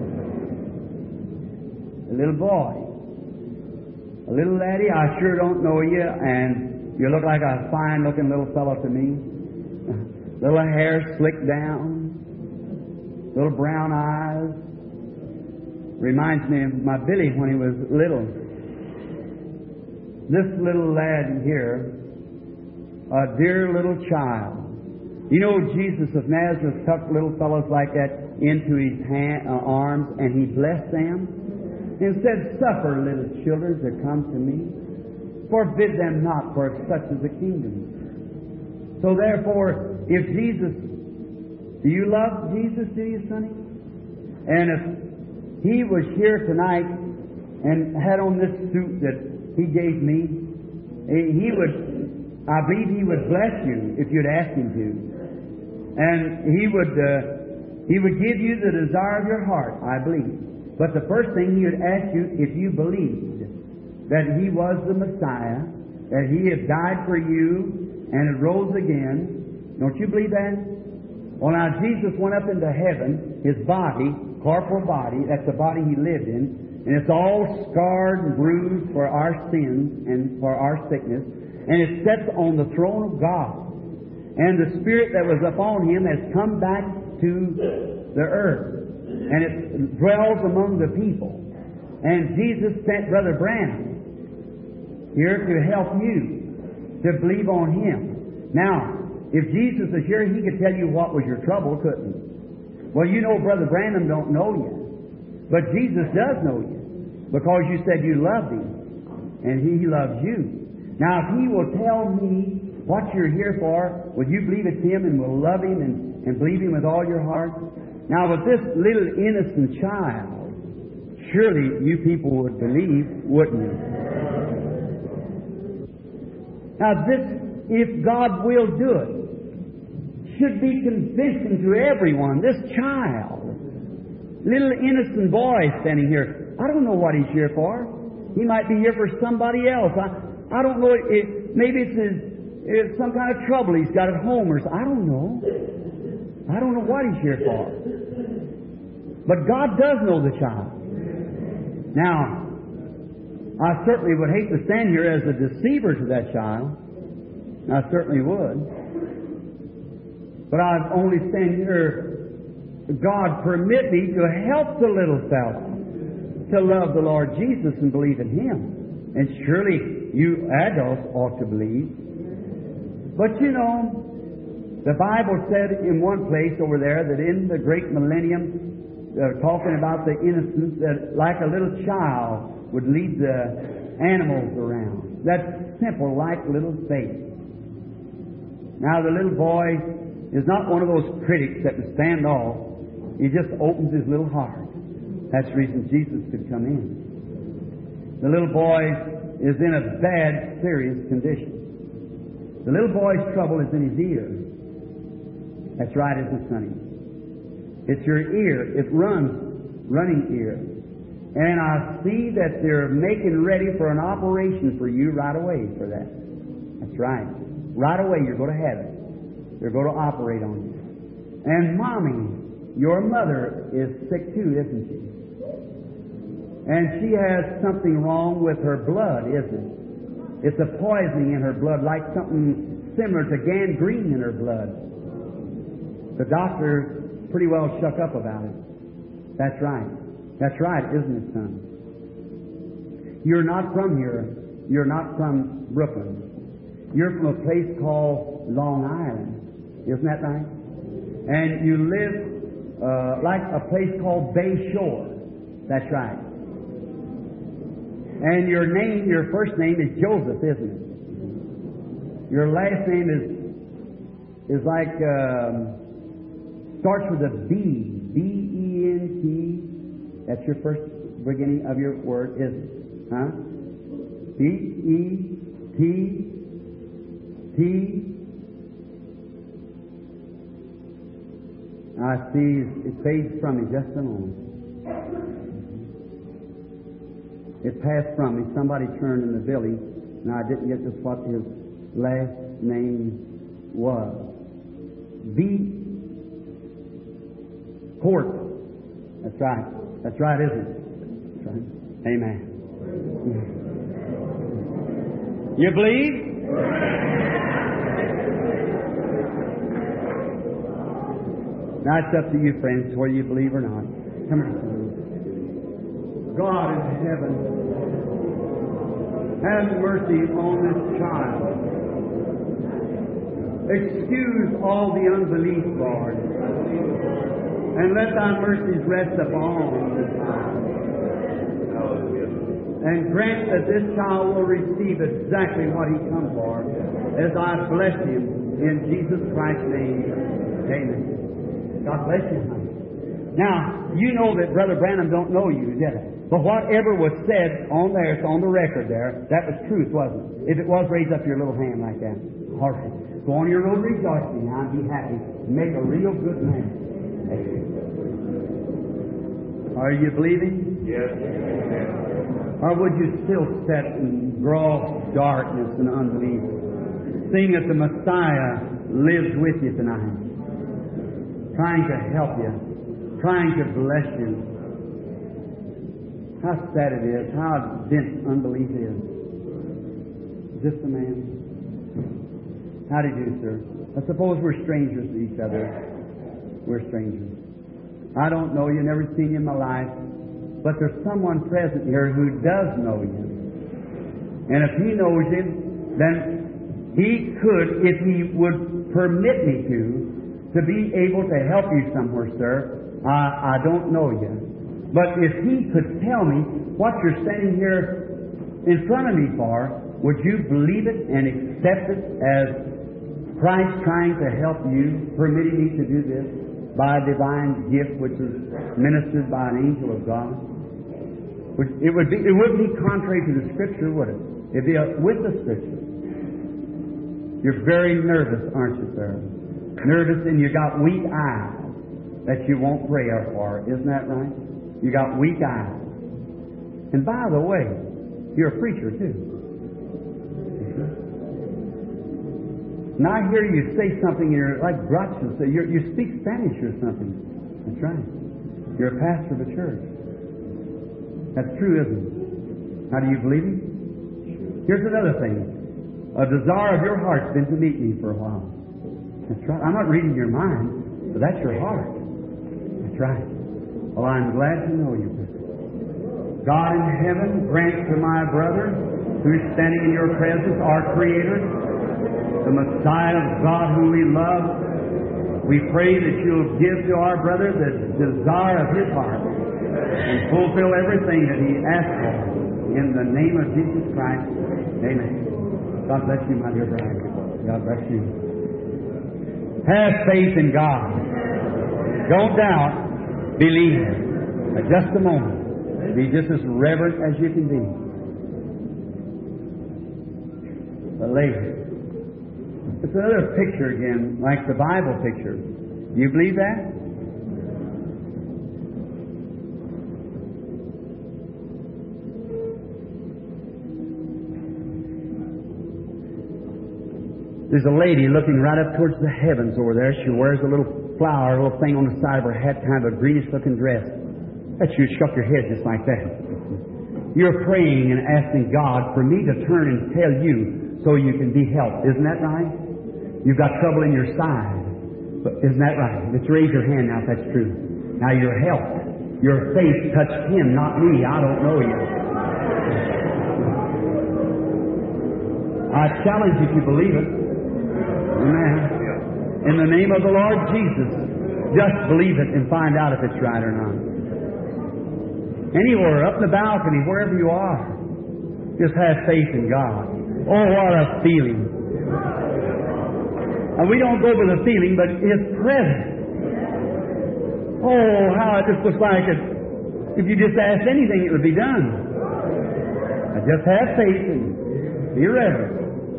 A little boy. A little laddie, I sure don't know you, and you look like a fine-looking little fellow to me. Little hair slicked down, little brown eyes. Reminds me of my Billy when he was little. This little lad here, a dear little child. You know, Jesus of Nazareth took little fellows like that into His arms, and He blessed them and said, suffer little children to come to me. Forbid them not, for such is the kingdom. So therefore, if Jesus, do you love Jesus, do you, sonny? And if He was here tonight and had on this suit that He gave me, He would, I believe He would bless you if you'd ask Him to. And He would give you the desire of your heart, I believe. But the first thing He would ask you, if you believed that He was the Messiah, that He had died for you and had rose again. Don't you believe that? Well, now Jesus went up into heaven, His body, corporal body, that's the body He lived in, and it's all scarred and bruised for our sins and for our sickness, and it sits on the throne of God. And the Spirit that was upon Him has come back to the earth, and it dwells among the people. And Jesus sent Brother Branham here to help you to believe on Him. Now, if Jesus is here, He could tell you what was your trouble, couldn't He? Well, you know Brother Branham don't know you, but Jesus does know you, because you said you loved Him, and He loves you. Now, if He will tell me what you're here for, will you believe it's Him and will love Him and believe Him with all your heart? Now, with this little innocent child, surely you people would believe, wouldn't you? Now, this, if God will do it, should be convincing to everyone. This child, little innocent boy standing here, I don't know what he's here for. He might be here for somebody else. I don't know. Maybe it's some kind of trouble he's got at home, or I don't know. I don't know what he's here for. But God does know the child. Now, I certainly would hate to stand here as a deceiver to that child. I certainly would. But I'd only stand here, God permit me to help the little fella to love the Lord Jesus and believe in Him. And surely you adults ought to believe. But you know, the Bible said in one place over there that in the great millennium, talking about the innocents, that like a little child would lead the animals around. That's simple, like little faith. Now the little boy is not one of those critics that would stand off. He just opens his little heart. That's the reason Jesus could come in. The little boy is in a bad, serious condition. The little boy's trouble is in his ear. That's right, isn't it, Sonny? It's your ear. It running ear. And I see that they're making ready for an operation for you right away for that. That's right. Right away you're going to have it. They're going to operate on you. And Mommy, your mother is sick too, isn't she? And she has something wrong with her blood, isn't it? It's a poisoning in her blood, like something similar to gangrene in her blood. The doctor pretty well shook up about it. That's right. That's right, isn't it, son? You're not from here. You're not from Brooklyn. You're from a place called Long Island. Isn't that right? And you live like a place called Bay Shore. That's right. And your name, your first name is Joseph, isn't it? Your last name is like starts with a B. B-E-N-T. That's your first beginning of your word, isn't it? Huh? B-E-T-T. I see it fades from me just a moment. It passed from me. Somebody turned in the village, and I didn't get just what his last name was. B. Court. That's right. That's right, isn't it? That's right. Amen. You believe? Now it's up to you, friends, whether you believe or not. Come here. God in heaven, have mercy on this child. Excuse all the unbelief, Lord, and let Thy mercies rest upon this child. And grant that this child will receive exactly what he come for, as I bless him in Jesus Christ's name. Amen. God bless you, honey. Now, you know that Brother Branham don't know you, did I? But whatever was said on there, it's on the record there, that was truth, wasn't it? If it was, raise up your little hand like that. All right. Go on your road rejoicing now and be happy. Make a real good man. Are you believing? Yes. Or would you still sit and draw darkness and unbelief, seeing that the Messiah lives with you tonight, trying to help you, trying to bless you? How sad it is, how dense unbelief is. Is this the man? How do you do, sir? I suppose we're strangers to each other. We're strangers. I don't know you, never seen you in my life, but there's someone present here who does know you. And if he knows you, then he could, if he would permit me to be able to help you somewhere, sir. I don't know you. But if he could tell me what you're standing here in front of me for, would you believe it and accept it as Christ trying to help you, permitting me to do this by a divine gift which is ministered by an angel of God? It wouldn't be contrary to the Scripture, would it? It'd be with the Scripture. You're very nervous, aren't you, sir? Nervous, and you got weak eyes that you won't pray for. Isn't that right? You got weak eyes. And by the way, you're a preacher too. And I hear you say something, and you're like Groucho. So you speak Spanish or something. That's right. You're a pastor of a church. That's true, isn't it? Now, do you believe me? Here's another thing. A desire of your heart's been to meet me for a while. That's right. I'm not reading your mind, but that's your heart. That's right. Well, I'm glad to know you. God in heaven, grant to my brother, who is standing in your presence, our Creator, the Messiah of God whom we love, we pray that you'll give to our brother the desire of his heart and fulfill everything that he asks for. In the name of Jesus Christ, amen. God bless you, my dear bride. God bless you. Have faith in God. Don't doubt. Believe. Just a moment. Be just as reverent as you can be. But later, it's another picture again, like the Bible picture. Do you believe that? There's a lady looking right up towards the heavens over there. She wears a little flower, a little thing on the side of her head, kind of a greenish-looking dress. That you shook your head just like that. You're praying and asking God for me to turn and tell you so you can be helped. Isn't that right? You've got trouble in your side. But isn't that right? Let's raise your hand now if that's true. Now you're helped. Your faith touched Him, not me. I don't know you. I challenge you to believe it. Amen. In the name of the Lord Jesus, just believe it and find out if it's right or not. Anywhere, up in the balcony, wherever you are, just have faith in God. Oh, what a feeling. And we don't go with a feeling, but His presence. Oh, how it just looks like it. If you just asked anything, it would be done. I just have faith and be reverent.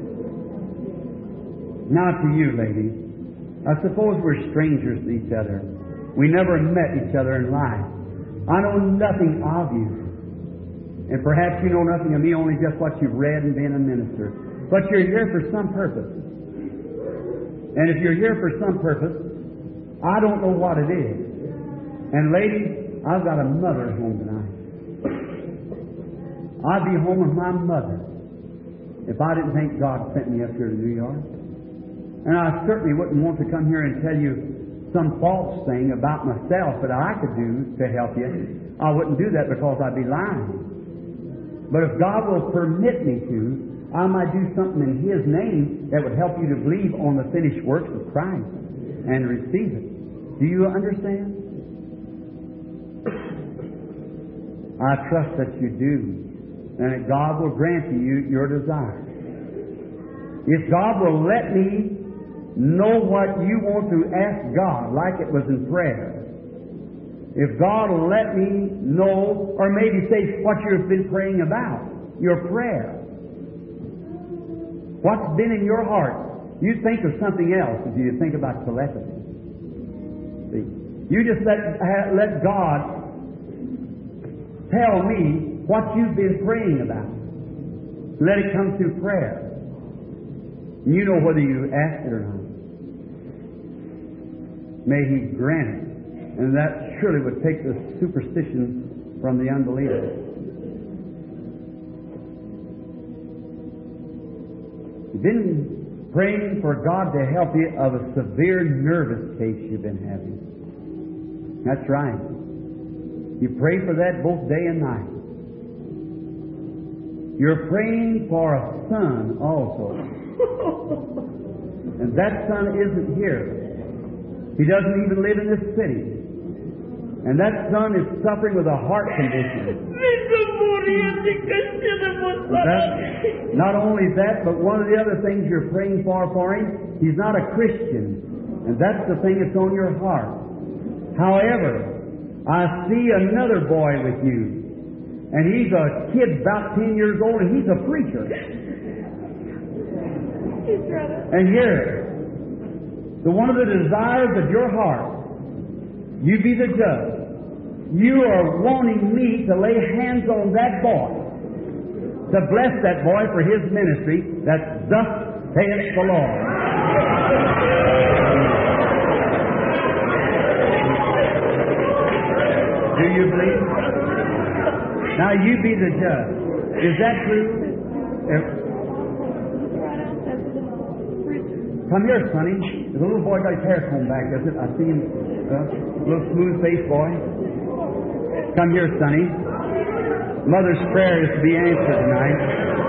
Now to you, ladies. I suppose we're strangers to each other. We never met each other in life. I know nothing of you. And perhaps you know nothing of me, only just what you've read and been a minister. But you're here for some purpose. And if you're here for some purpose, I don't know what it is. And ladies, I've got a mother at home tonight. I'd be home with my mother if I didn't think God sent me up here to New York. And I certainly wouldn't want to come here and tell you some false thing about myself that I could do to help you. I wouldn't do that because I'd be lying. But if God will permit me to, I might do something in His name that would help you to believe on the finished works of Christ and receive it. Do you understand? I trust that you do, and that God will grant to you your desire. If God will let me know what you want to ask God, like it was in prayer. If God will let me know, or maybe say what you've been praying about, your prayer. What's been in your heart? You think of something else if you think about telepathy. See? You just let God tell me what you've been praying about. Let it come through prayer. You know whether you asked it or not. May He grant it. And that surely would take the superstition from the unbeliever. You've been praying for God to help you of a severe nervous case you've been having. That's right. You pray for that both day and night. You're praying for a son also. And that son isn't here. He doesn't even live in this city. And that son is suffering with a heart condition. Not only that, but one of the other things you're praying for him, he's not a Christian. And that's the thing that's on your heart. However, I see another boy with you. And he's a kid about 10 years old, and he's a preacher. And here, so one of the desires of your heart, you be the judge. You are wanting me to lay hands on that boy, to bless that boy for his ministry. That's thus saith the Lord. Do you believe? Now you be the judge. Is that true? Come here, Sonny. The little boy got his hair combed back, does it? I see him, little smooth-faced boy. Come here, Sonny. Mother's prayer is to be answered tonight.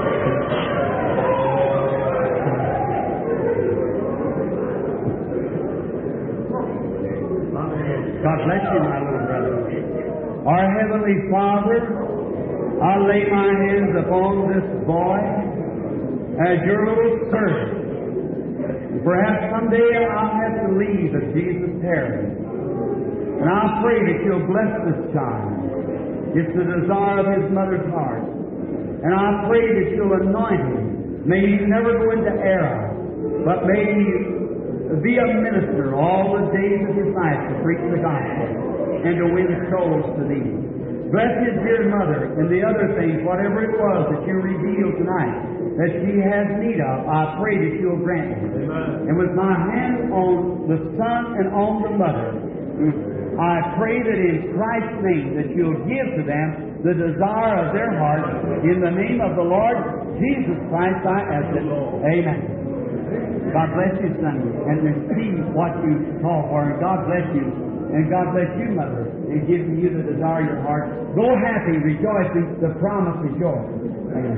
God bless you, my little brother. Our Heavenly Father, I lay my hands upon this boy as your little servant. Perhaps someday I'll have to leave if Jesus tarries. And I pray that you'll bless this child. It's the desire of his mother's heart. And I pray that you'll anoint him. May he never go into error, but may he be a minister all the days of his life to preach the gospel and to win souls to thee. Bless his dear mother and the other things, whatever it was that you revealed tonight, that she has need of, I pray that you'll grant it. And with my hand on the son and on the mother, I pray that in Christ's name that you'll give to them the desire of their heart. In the name of the Lord Jesus Christ I ask it. Amen. God bless you, son, and receive what you call for. And God bless you. And God bless you, mother, in giving you the desire of your heart. Go happy, rejoicing. The promise is yours. Amen.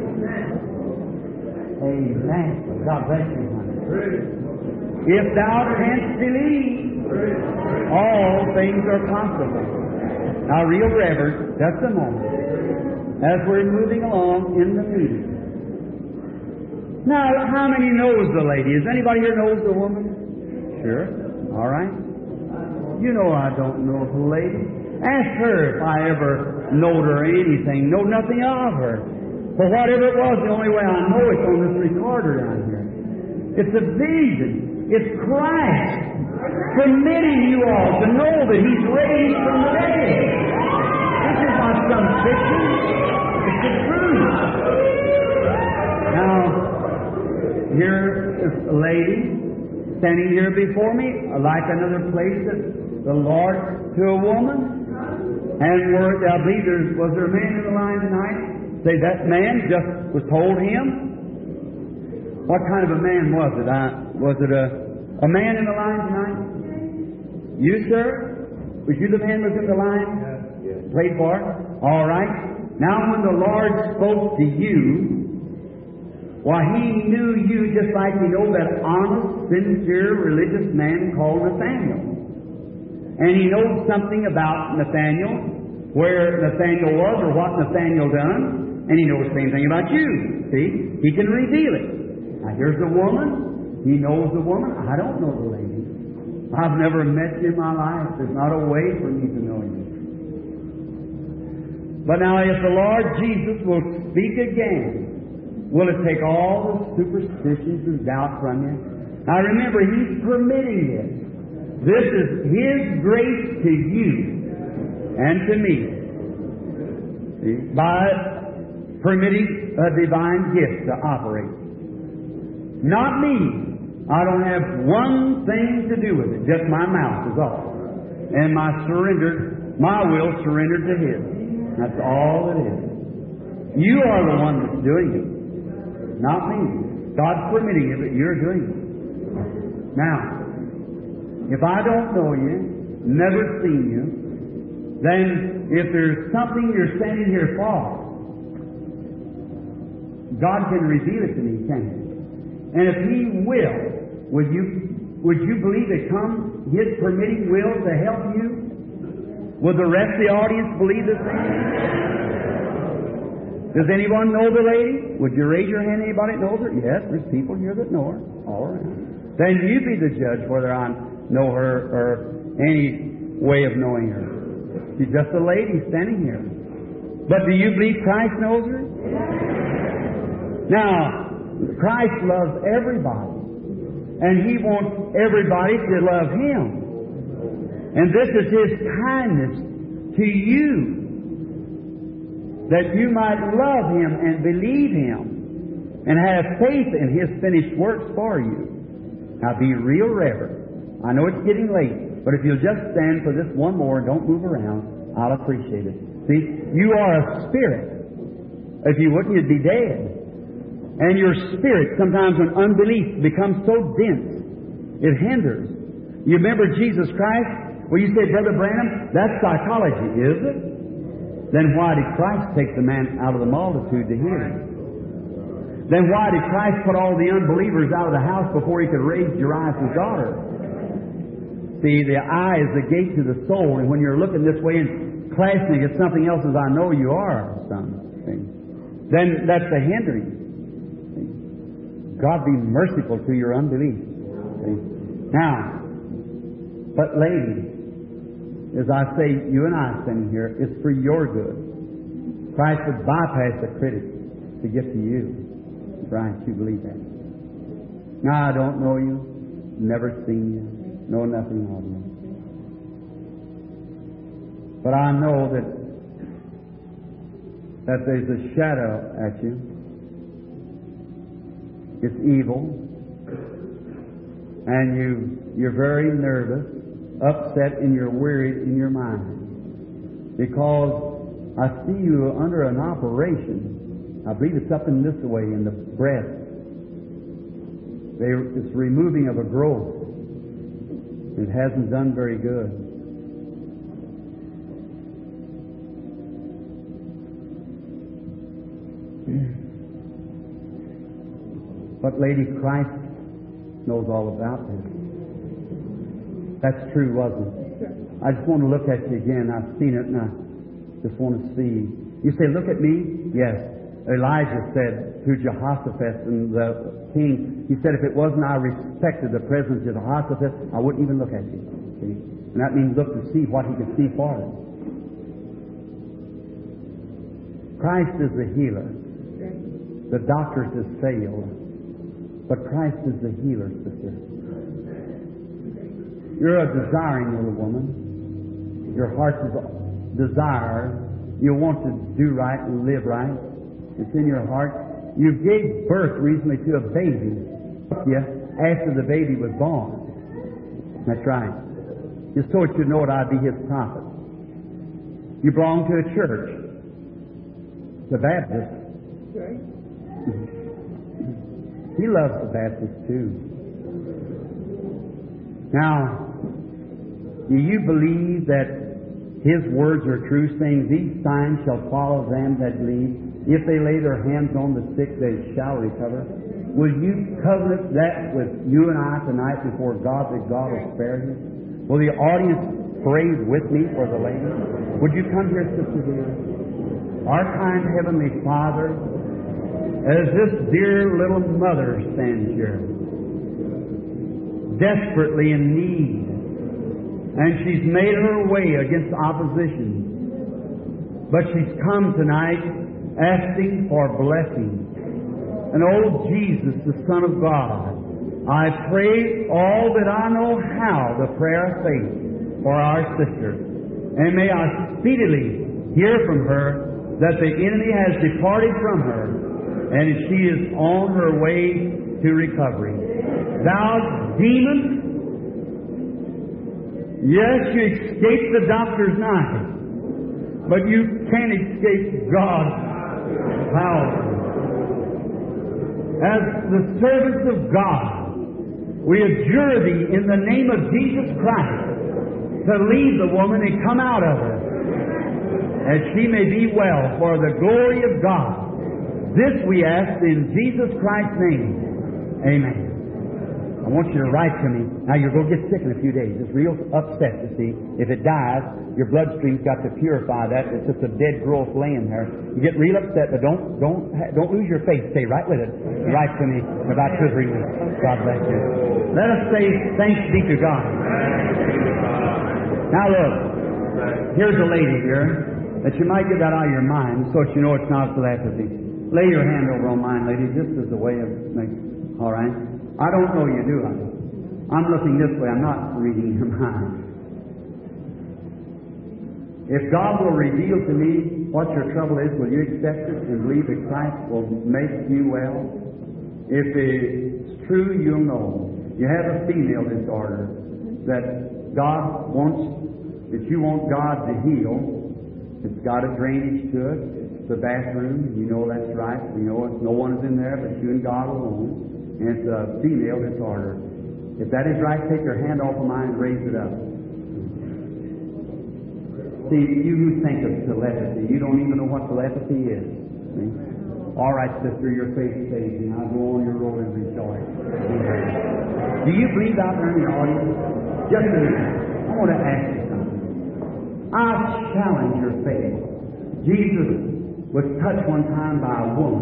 Amen. God bless you, honey. If thou canst believe, all things are possible. Now, real reverence, just a moment, as we're moving along in the meeting. Now, how many knows the lady? Does anybody here knows the woman? Sure. All right. You know I don't know the lady. Ask her if I ever knowed her or anything. Know nothing of her. But whatever it was, the only way I know it's on this recorder down here. It's a vision. It's Christ permitting you all to know that He's raised from the dead. This is not some fiction. It's the truth. Now, here is a lady standing here before me, like another place that the Lord to a woman. And I believe was there a man in the line tonight? Say that man just was told him. What kind of a man was it? Was it a man in the line tonight? You, sir? Was you the man that was in the line? Yes. Prayed for? All right. Now when the Lord spoke to you, well, He knew you just like He knows that honest, sincere, religious man called Nathaniel. And He knows something about Nathaniel, where Nathaniel was or what Nathaniel done, and He knows the same thing about you. See? He can reveal it. Now, here's the woman. He knows the woman. I don't know the lady. I've never met you in my life. There's not a way for me to know you. But now, if the Lord Jesus will speak again, will it take all the superstitions and doubt from you? Now, remember, He's permitting this. This is His grace to you and to me. See? By permitting a divine gift to operate. Not me. I don't have one thing to do with it. Just my mouth is all. And my will surrendered to His. That's all it is. You are the one that's doing it. Not me. God's permitting it, but you're doing it. Now, if I don't know you, never seen you, then if there's something you're standing here for, God can reveal it to me, can't He? And if He will, would you believe it comes His permitting will to help you? Would the rest of the audience believe the same? Does anyone know the lady? Would you raise your hand, anybody that knows her? Yes, there's people here that know her. All right. Then you be the judge whether I know her or any way of knowing her. She's just a lady standing here. But do you believe Christ knows her? Now, Christ loves everybody. And He wants everybody to love Him. And this is His kindness to you, that you might love Him and believe Him and have faith in His finished works for you. Now be real reverent. I know it's getting late, but if you'll just stand for this one more and don't move around, I'll appreciate it. See, you are a spirit. If you wouldn't, you'd be dead. And your spirit, sometimes when unbelief becomes so dense, it hinders. You remember Jesus Christ? Well, you say, Brother Branham, that's psychology, is it? Then why did Christ take the man out of the multitude to heal him? Then why did Christ put all the unbelievers out of the house before He could raise Jairus' daughter? See, the eye is the gate to the soul, and when you're looking this way and clashing against something else as I know you are, son, then that's the hindering. God be merciful to your unbelief. Now, but ladies, as I say, you and I standing here, it's for your good. Christ would bypass the critics to get to you. Right, you believe that. Now, I don't know you, never seen you, know nothing of you. But I know that there's a shadow at you. It's evil. And you're very nervous, upset, and you're worried in your mind. Because I see you under an operation. I believe it's up in this way, in the breast. It's removing of a growth. It hasn't done very good. But Lady, Christ knows all about this. That's true, wasn't it? I just want to look at you again. I've seen it, and I just want to see. You say, look at me? Yes. Elijah said to Jehoshaphat and the king, he said, if it wasn't I respected the presence of Jehoshaphat, I wouldn't even look at you. See? And that means look to see what he could see for us. Christ is the healer. The doctors have failed. But Christ is the healer, sister. You're a desiring little woman. Your heart is a desire. You want to do right and live right. It's in your heart. You gave birth recently to a baby. Yeah, after the baby was born. That's right. Just so that you know that I'd be His prophet. You belong to a church. The Baptist. Right. He loves the Baptist too. Now, do you believe that His words are true, saying, these signs shall follow them that believe? If they lay their hands on the sick, they shall recover. Will you covenant that with you and I tonight before God, that God will spare you? Will the audience pray with me for the lady? Would you come here, Sister dear? Our kind Heavenly Father, as this dear little mother stands here, desperately in need, and she's made her way against opposition, but she's come tonight asking for blessing. And oh Jesus, the Son of God, I pray all that I know how, the prayer of faith for our sister. And may I speedily hear from her that the enemy has departed from her, and she is on her way to recovery. Thou demon, yes, you escaped the doctor's knife, but you can't escape God's power. As the servants of God, we adjure Thee in the name of Jesus Christ to leave the woman and come out of her, that she may be well for the glory of God. This we ask in Jesus Christ's name. Amen. I want you to write to me. Now, you're going to get sick in a few days. It's real upset, you see. If it dies, your bloodstream's got to purify that. It's just a dead growth laying there. You get real upset, but don't lose your faith. Stay right with it. Write to me in about 2 or 3 weeks. God bless you. Let us say thanks be to God. Now look, here's a lady here that you might get that out of your mind so that you know it's not telepathy. Lay your hand over on mine, lady, just as a way of making. All right? I don't know you, do I? I'm looking this way. I'm not reading your mind. If God will reveal to me what your trouble is, will you accept it and believe that Christ will make you well? If it's true, you'll know. you have a female disorder that God wants, that you want God to heal. It's got a drainage to it. It's a bathroom. You know that's right. You know no one is in there but you and God alone. And it's a female disorder. If that is right, take your hand off of mine and raise it up. See, you who think of telepathy, you don't even know what telepathy is. See? All right, sister, your faith saves you. Now go on your road and rejoice. Do you believe out there in the audience? Just a minute. I want to ask you something. I challenge your faith. Jesus was touched one time by a woman.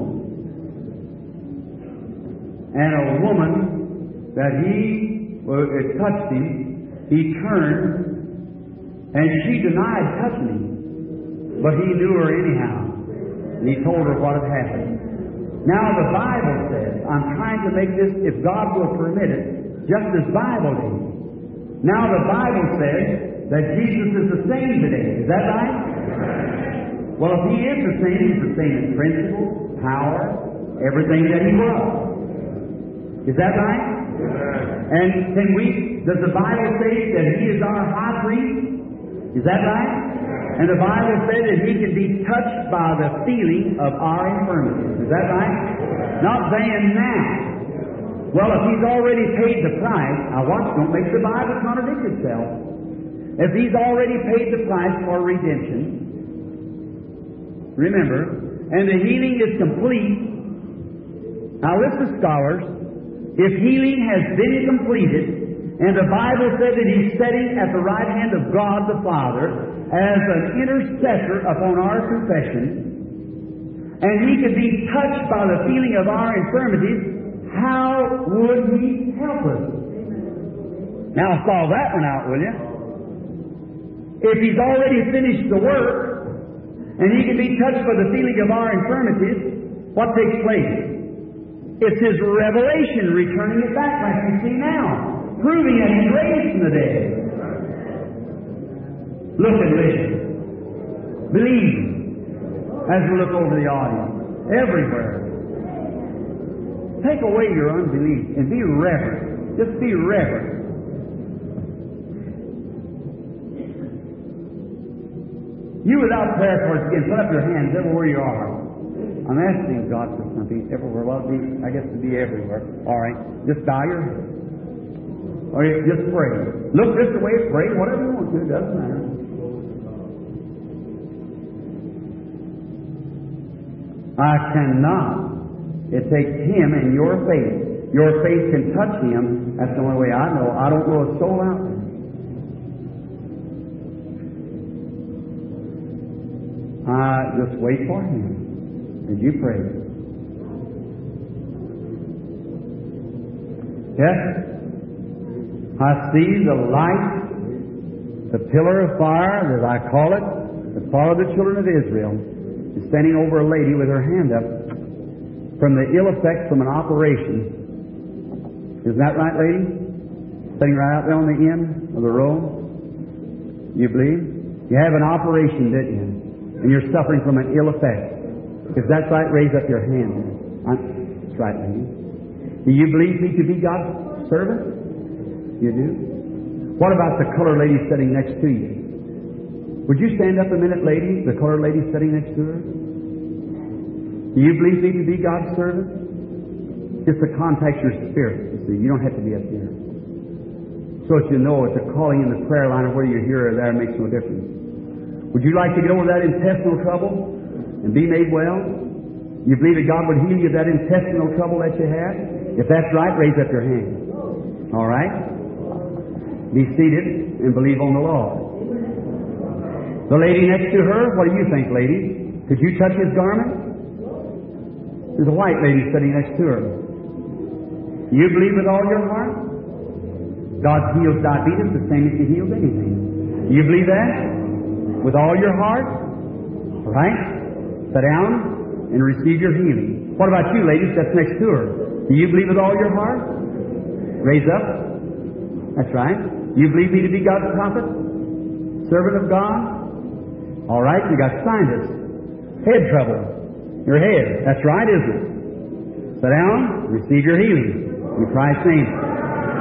And a woman that it touched him, he turned, and she denied touching him. But he knew her anyhow. And he told her what had happened. Now the Bible says, I'm trying to make this, if God will permit it, just as Bible is. Now the Bible says that Jesus is the same today. Is that right? Well, if He is the same, He's the same in principle, power, everything that He was. Is that right? And does the Bible say that He is our high priest? Is that right? And the Bible says that He can be touched by the feeling of our infirmities. Is that right? Not saying now. Well, if He's already paid the price, now watch, don't make the Bible contradict itself. If He's already paid the price for redemption, remember, and the healing is complete. Now listen, scholars, if healing has been completed, and the Bible said that He's sitting at the right hand of God the Father as an intercessor upon our confession, and He could be touched by the feeling of our infirmities, how would He help us? Now solve that one out, will you? If He's already finished the work, and He can be touched by the feeling of our infirmities, what takes place? It's His revelation returning it back like you see now, proving that He's raised from the dead. Look and listen. Believe as we look over the audience. Everywhere. Take away your unbelief and be reverent. Just be reverent. You without prayer cards again, put up your hands everywhere you are. I'm asking God for something everywhere. Well, I guess to be everywhere. All right. Just bow your head. Or just pray. Look this way, pray, whatever you want to. It doesn't matter. I cannot. It takes Him and your faith. Your faith can touch Him. That's the only way I know. I don't know a soul out there. Just wait for Him. Did you pray? Yes? I see the light, the pillar of fire, as I call it, that followed the children of Israel, is standing over a lady with her hand up from the ill effects from an operation. Isn't that right, lady? Sitting right out there on the end of the row? You believe? You have an operation, didn't you? And you're suffering from an ill effect. If that's right, raise up your hand. That's right, lady. Do you believe me to be God's servant? You do? What about the colored lady sitting next to you? Would you stand up a minute, lady? The colored lady sitting next to her? Do you believe me to be God's servant? Just to contact your spirit. You see, you don't have to be up here. So that you know it's a calling in the prayer line, or whether you're here or there makes no difference. Would you like to get over that intestinal trouble and be made well? You believe that God would heal you of that intestinal trouble that you had? If that's right, raise up your hand. All right? Be seated and believe on the Lord. The lady next to her, what do you think, lady? Could you touch His garment? There's a white lady sitting next to her. You believe with all your heart? God heals diabetes the same as He heals anything. You believe that? With all your heart? All right? Sit down and receive your healing. What about you, ladies? That's next to her. Do you believe with all your heart? Raise up. That's right. You believe me to be God's prophet? Servant of God? All right, you got sinus. Head trouble. Your head. That's right, isn't it? Sit down, receive your healing. In Christ's name.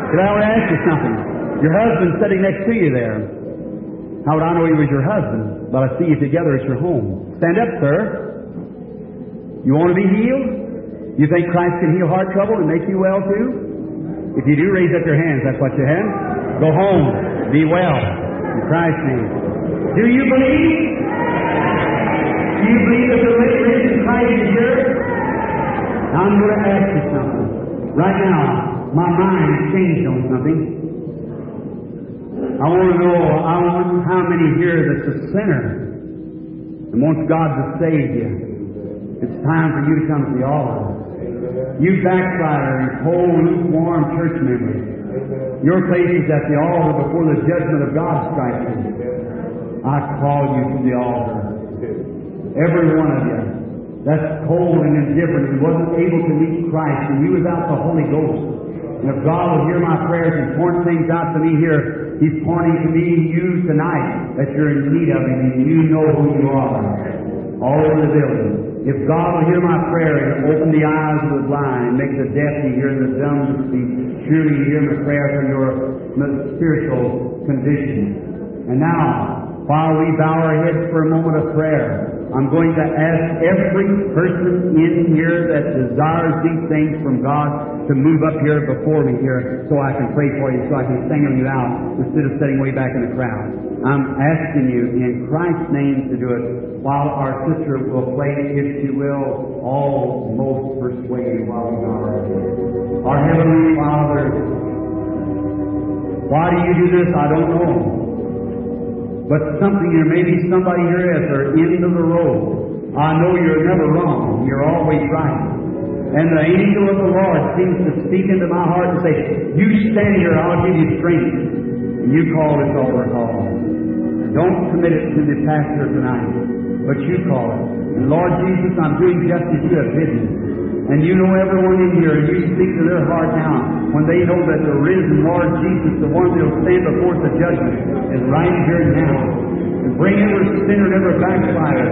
Could I ask you something? Your husband's sitting next to you there. How would I know he was your husband? But I see you together at your home. Stand up, sir. You want to be healed? You think Christ can heal heart trouble and make you well too? If you do, raise up your hands. That's what you have. Go home. Be well. In Christ's name. Do you believe? Do you believe that the risen Christ is here? Now I'm going to ask you something. Right now, my mind has changed on something. I want to know how many here that's a sinner and wants God to save you. It's time for you to come to the altar. You backslider and cold, lukewarm church members, your place is at the altar before the judgment of God strikes you. I call you to the altar. Every one of you that's cold and indifferent and wasn't able to meet Christ and you without the Holy Ghost. And if God will hear my prayers and point things out to me here, He's pointing to me you tonight that you're in need of Him and you know who you are. All over the building. If God will hear my prayer and open the eyes of the blind and make the deaf to hear and the dumb to speak, surely you hear my prayer for your spiritual condition. And now, while we bow our heads for a moment of prayer, I'm going to ask every person in here that desires these things from God to move up here before me here so I can pray for you, so I can sing you out instead of sitting way back in the crowd. I'm asking you in Christ's name to do it while our sister will play, if she will, almost persuaded while we bow our heads. Our Heavenly Father, why do you do this? I don't know. But something here, maybe somebody here at the end of the road. I know you're never wrong. You're always right. And the angel of the Lord seems to speak into my heart and say, you stand here, I'll give you strength. And you call this altar call. Don't commit it to the pastor tonight, but you call it. And Lord Jesus, I'm doing just as you have bidden. And you know everyone in here, and you speak to their heart now when they know that the risen Lord Jesus, the one that will stand before the judgment, is right here now. And bring every sinner and every backslider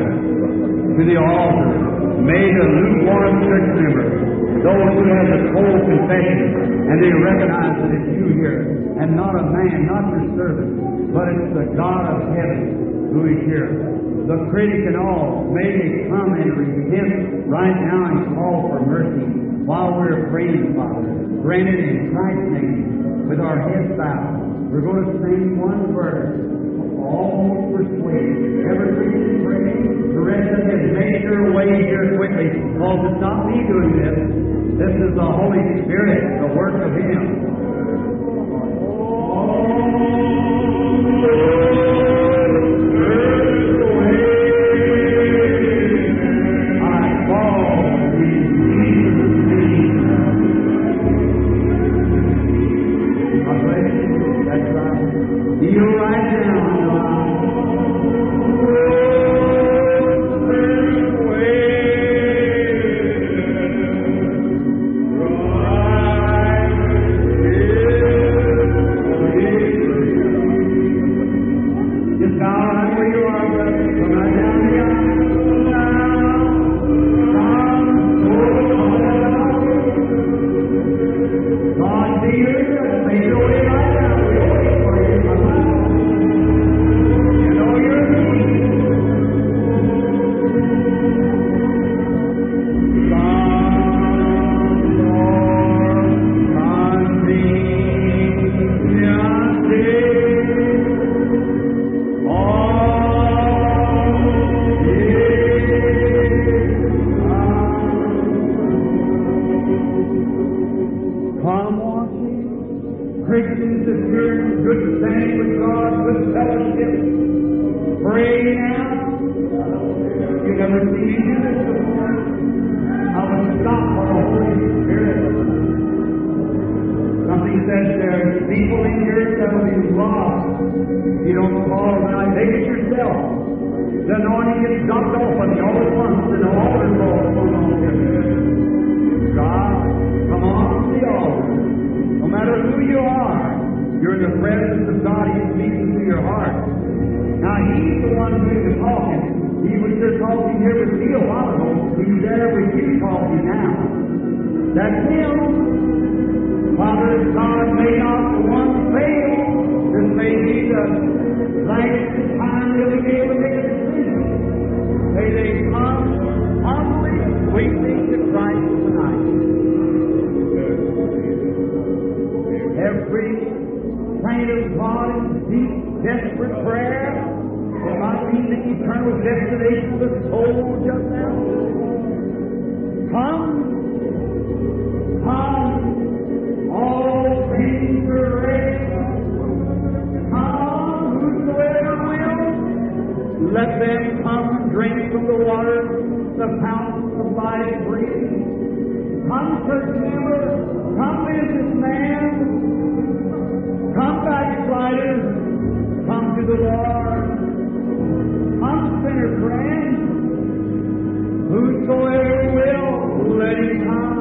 to the altar. May the lukewarm church member, those who have the cold confession, and they recognize that it's you here, and not a man, not your servant, but it's the God of heaven who is here. The critic and all, may they come and repent right now and call for mercy while we're praying, Father. Grant it in Christ's name with our heads bowed. We're going to sing one verse, almost persuaded. Every Christian praying, the rest of it, make your way here quickly, because it's not me doing this. This is the Holy Spirit, the work of Him. That's Him. Father God, may not one fail. This may be the last time they'll be able to make a decision. May they come humbly, weeping to Christ tonight. Every saint of God in deep, desperate prayer, it might be the eternal destination of the soul just now. Come, come, all things are ready. Come, whosoever will, let them come and drink from the water, the fountain of life free. Come, church member, come, businessman, come, backsliders, come to the Lord. Come, sinner friend, whosoever will, let him come.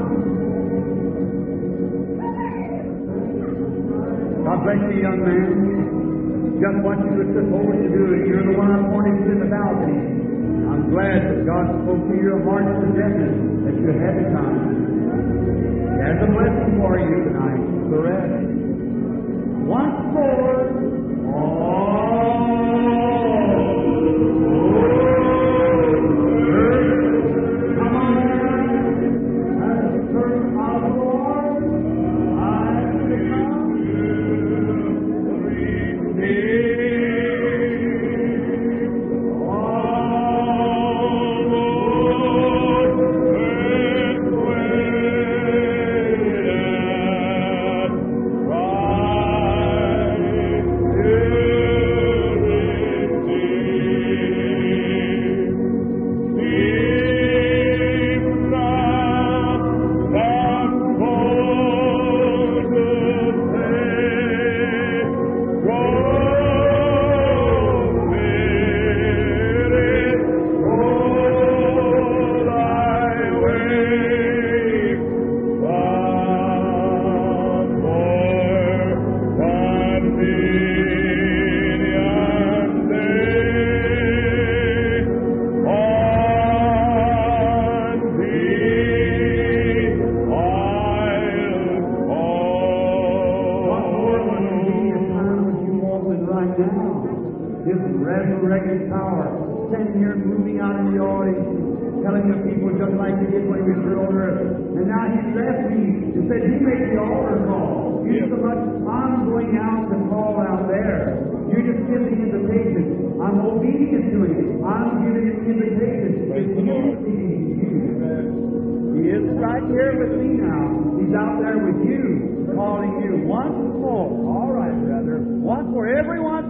God bless you, young man. Just what you were supposed to do. You're the one I pointed to in the balcony. I'm glad that God spoke to your heart and possession that you had the time. There's a blessing for you tonight. The rest. Once more. Come on now. As the servant of the Lord, I become. Resurrected power, standing here moving out in the audience, telling the people just like he did when he was here on earth. And now he left me and said, "You make the altar call. You so much, I'm going out to call out there. You just give the invitation. I'm obedient to him. I'm giving the invitation." He is right here with me now. He's out there with you, calling you once more. All right, brother. Once more. Everyone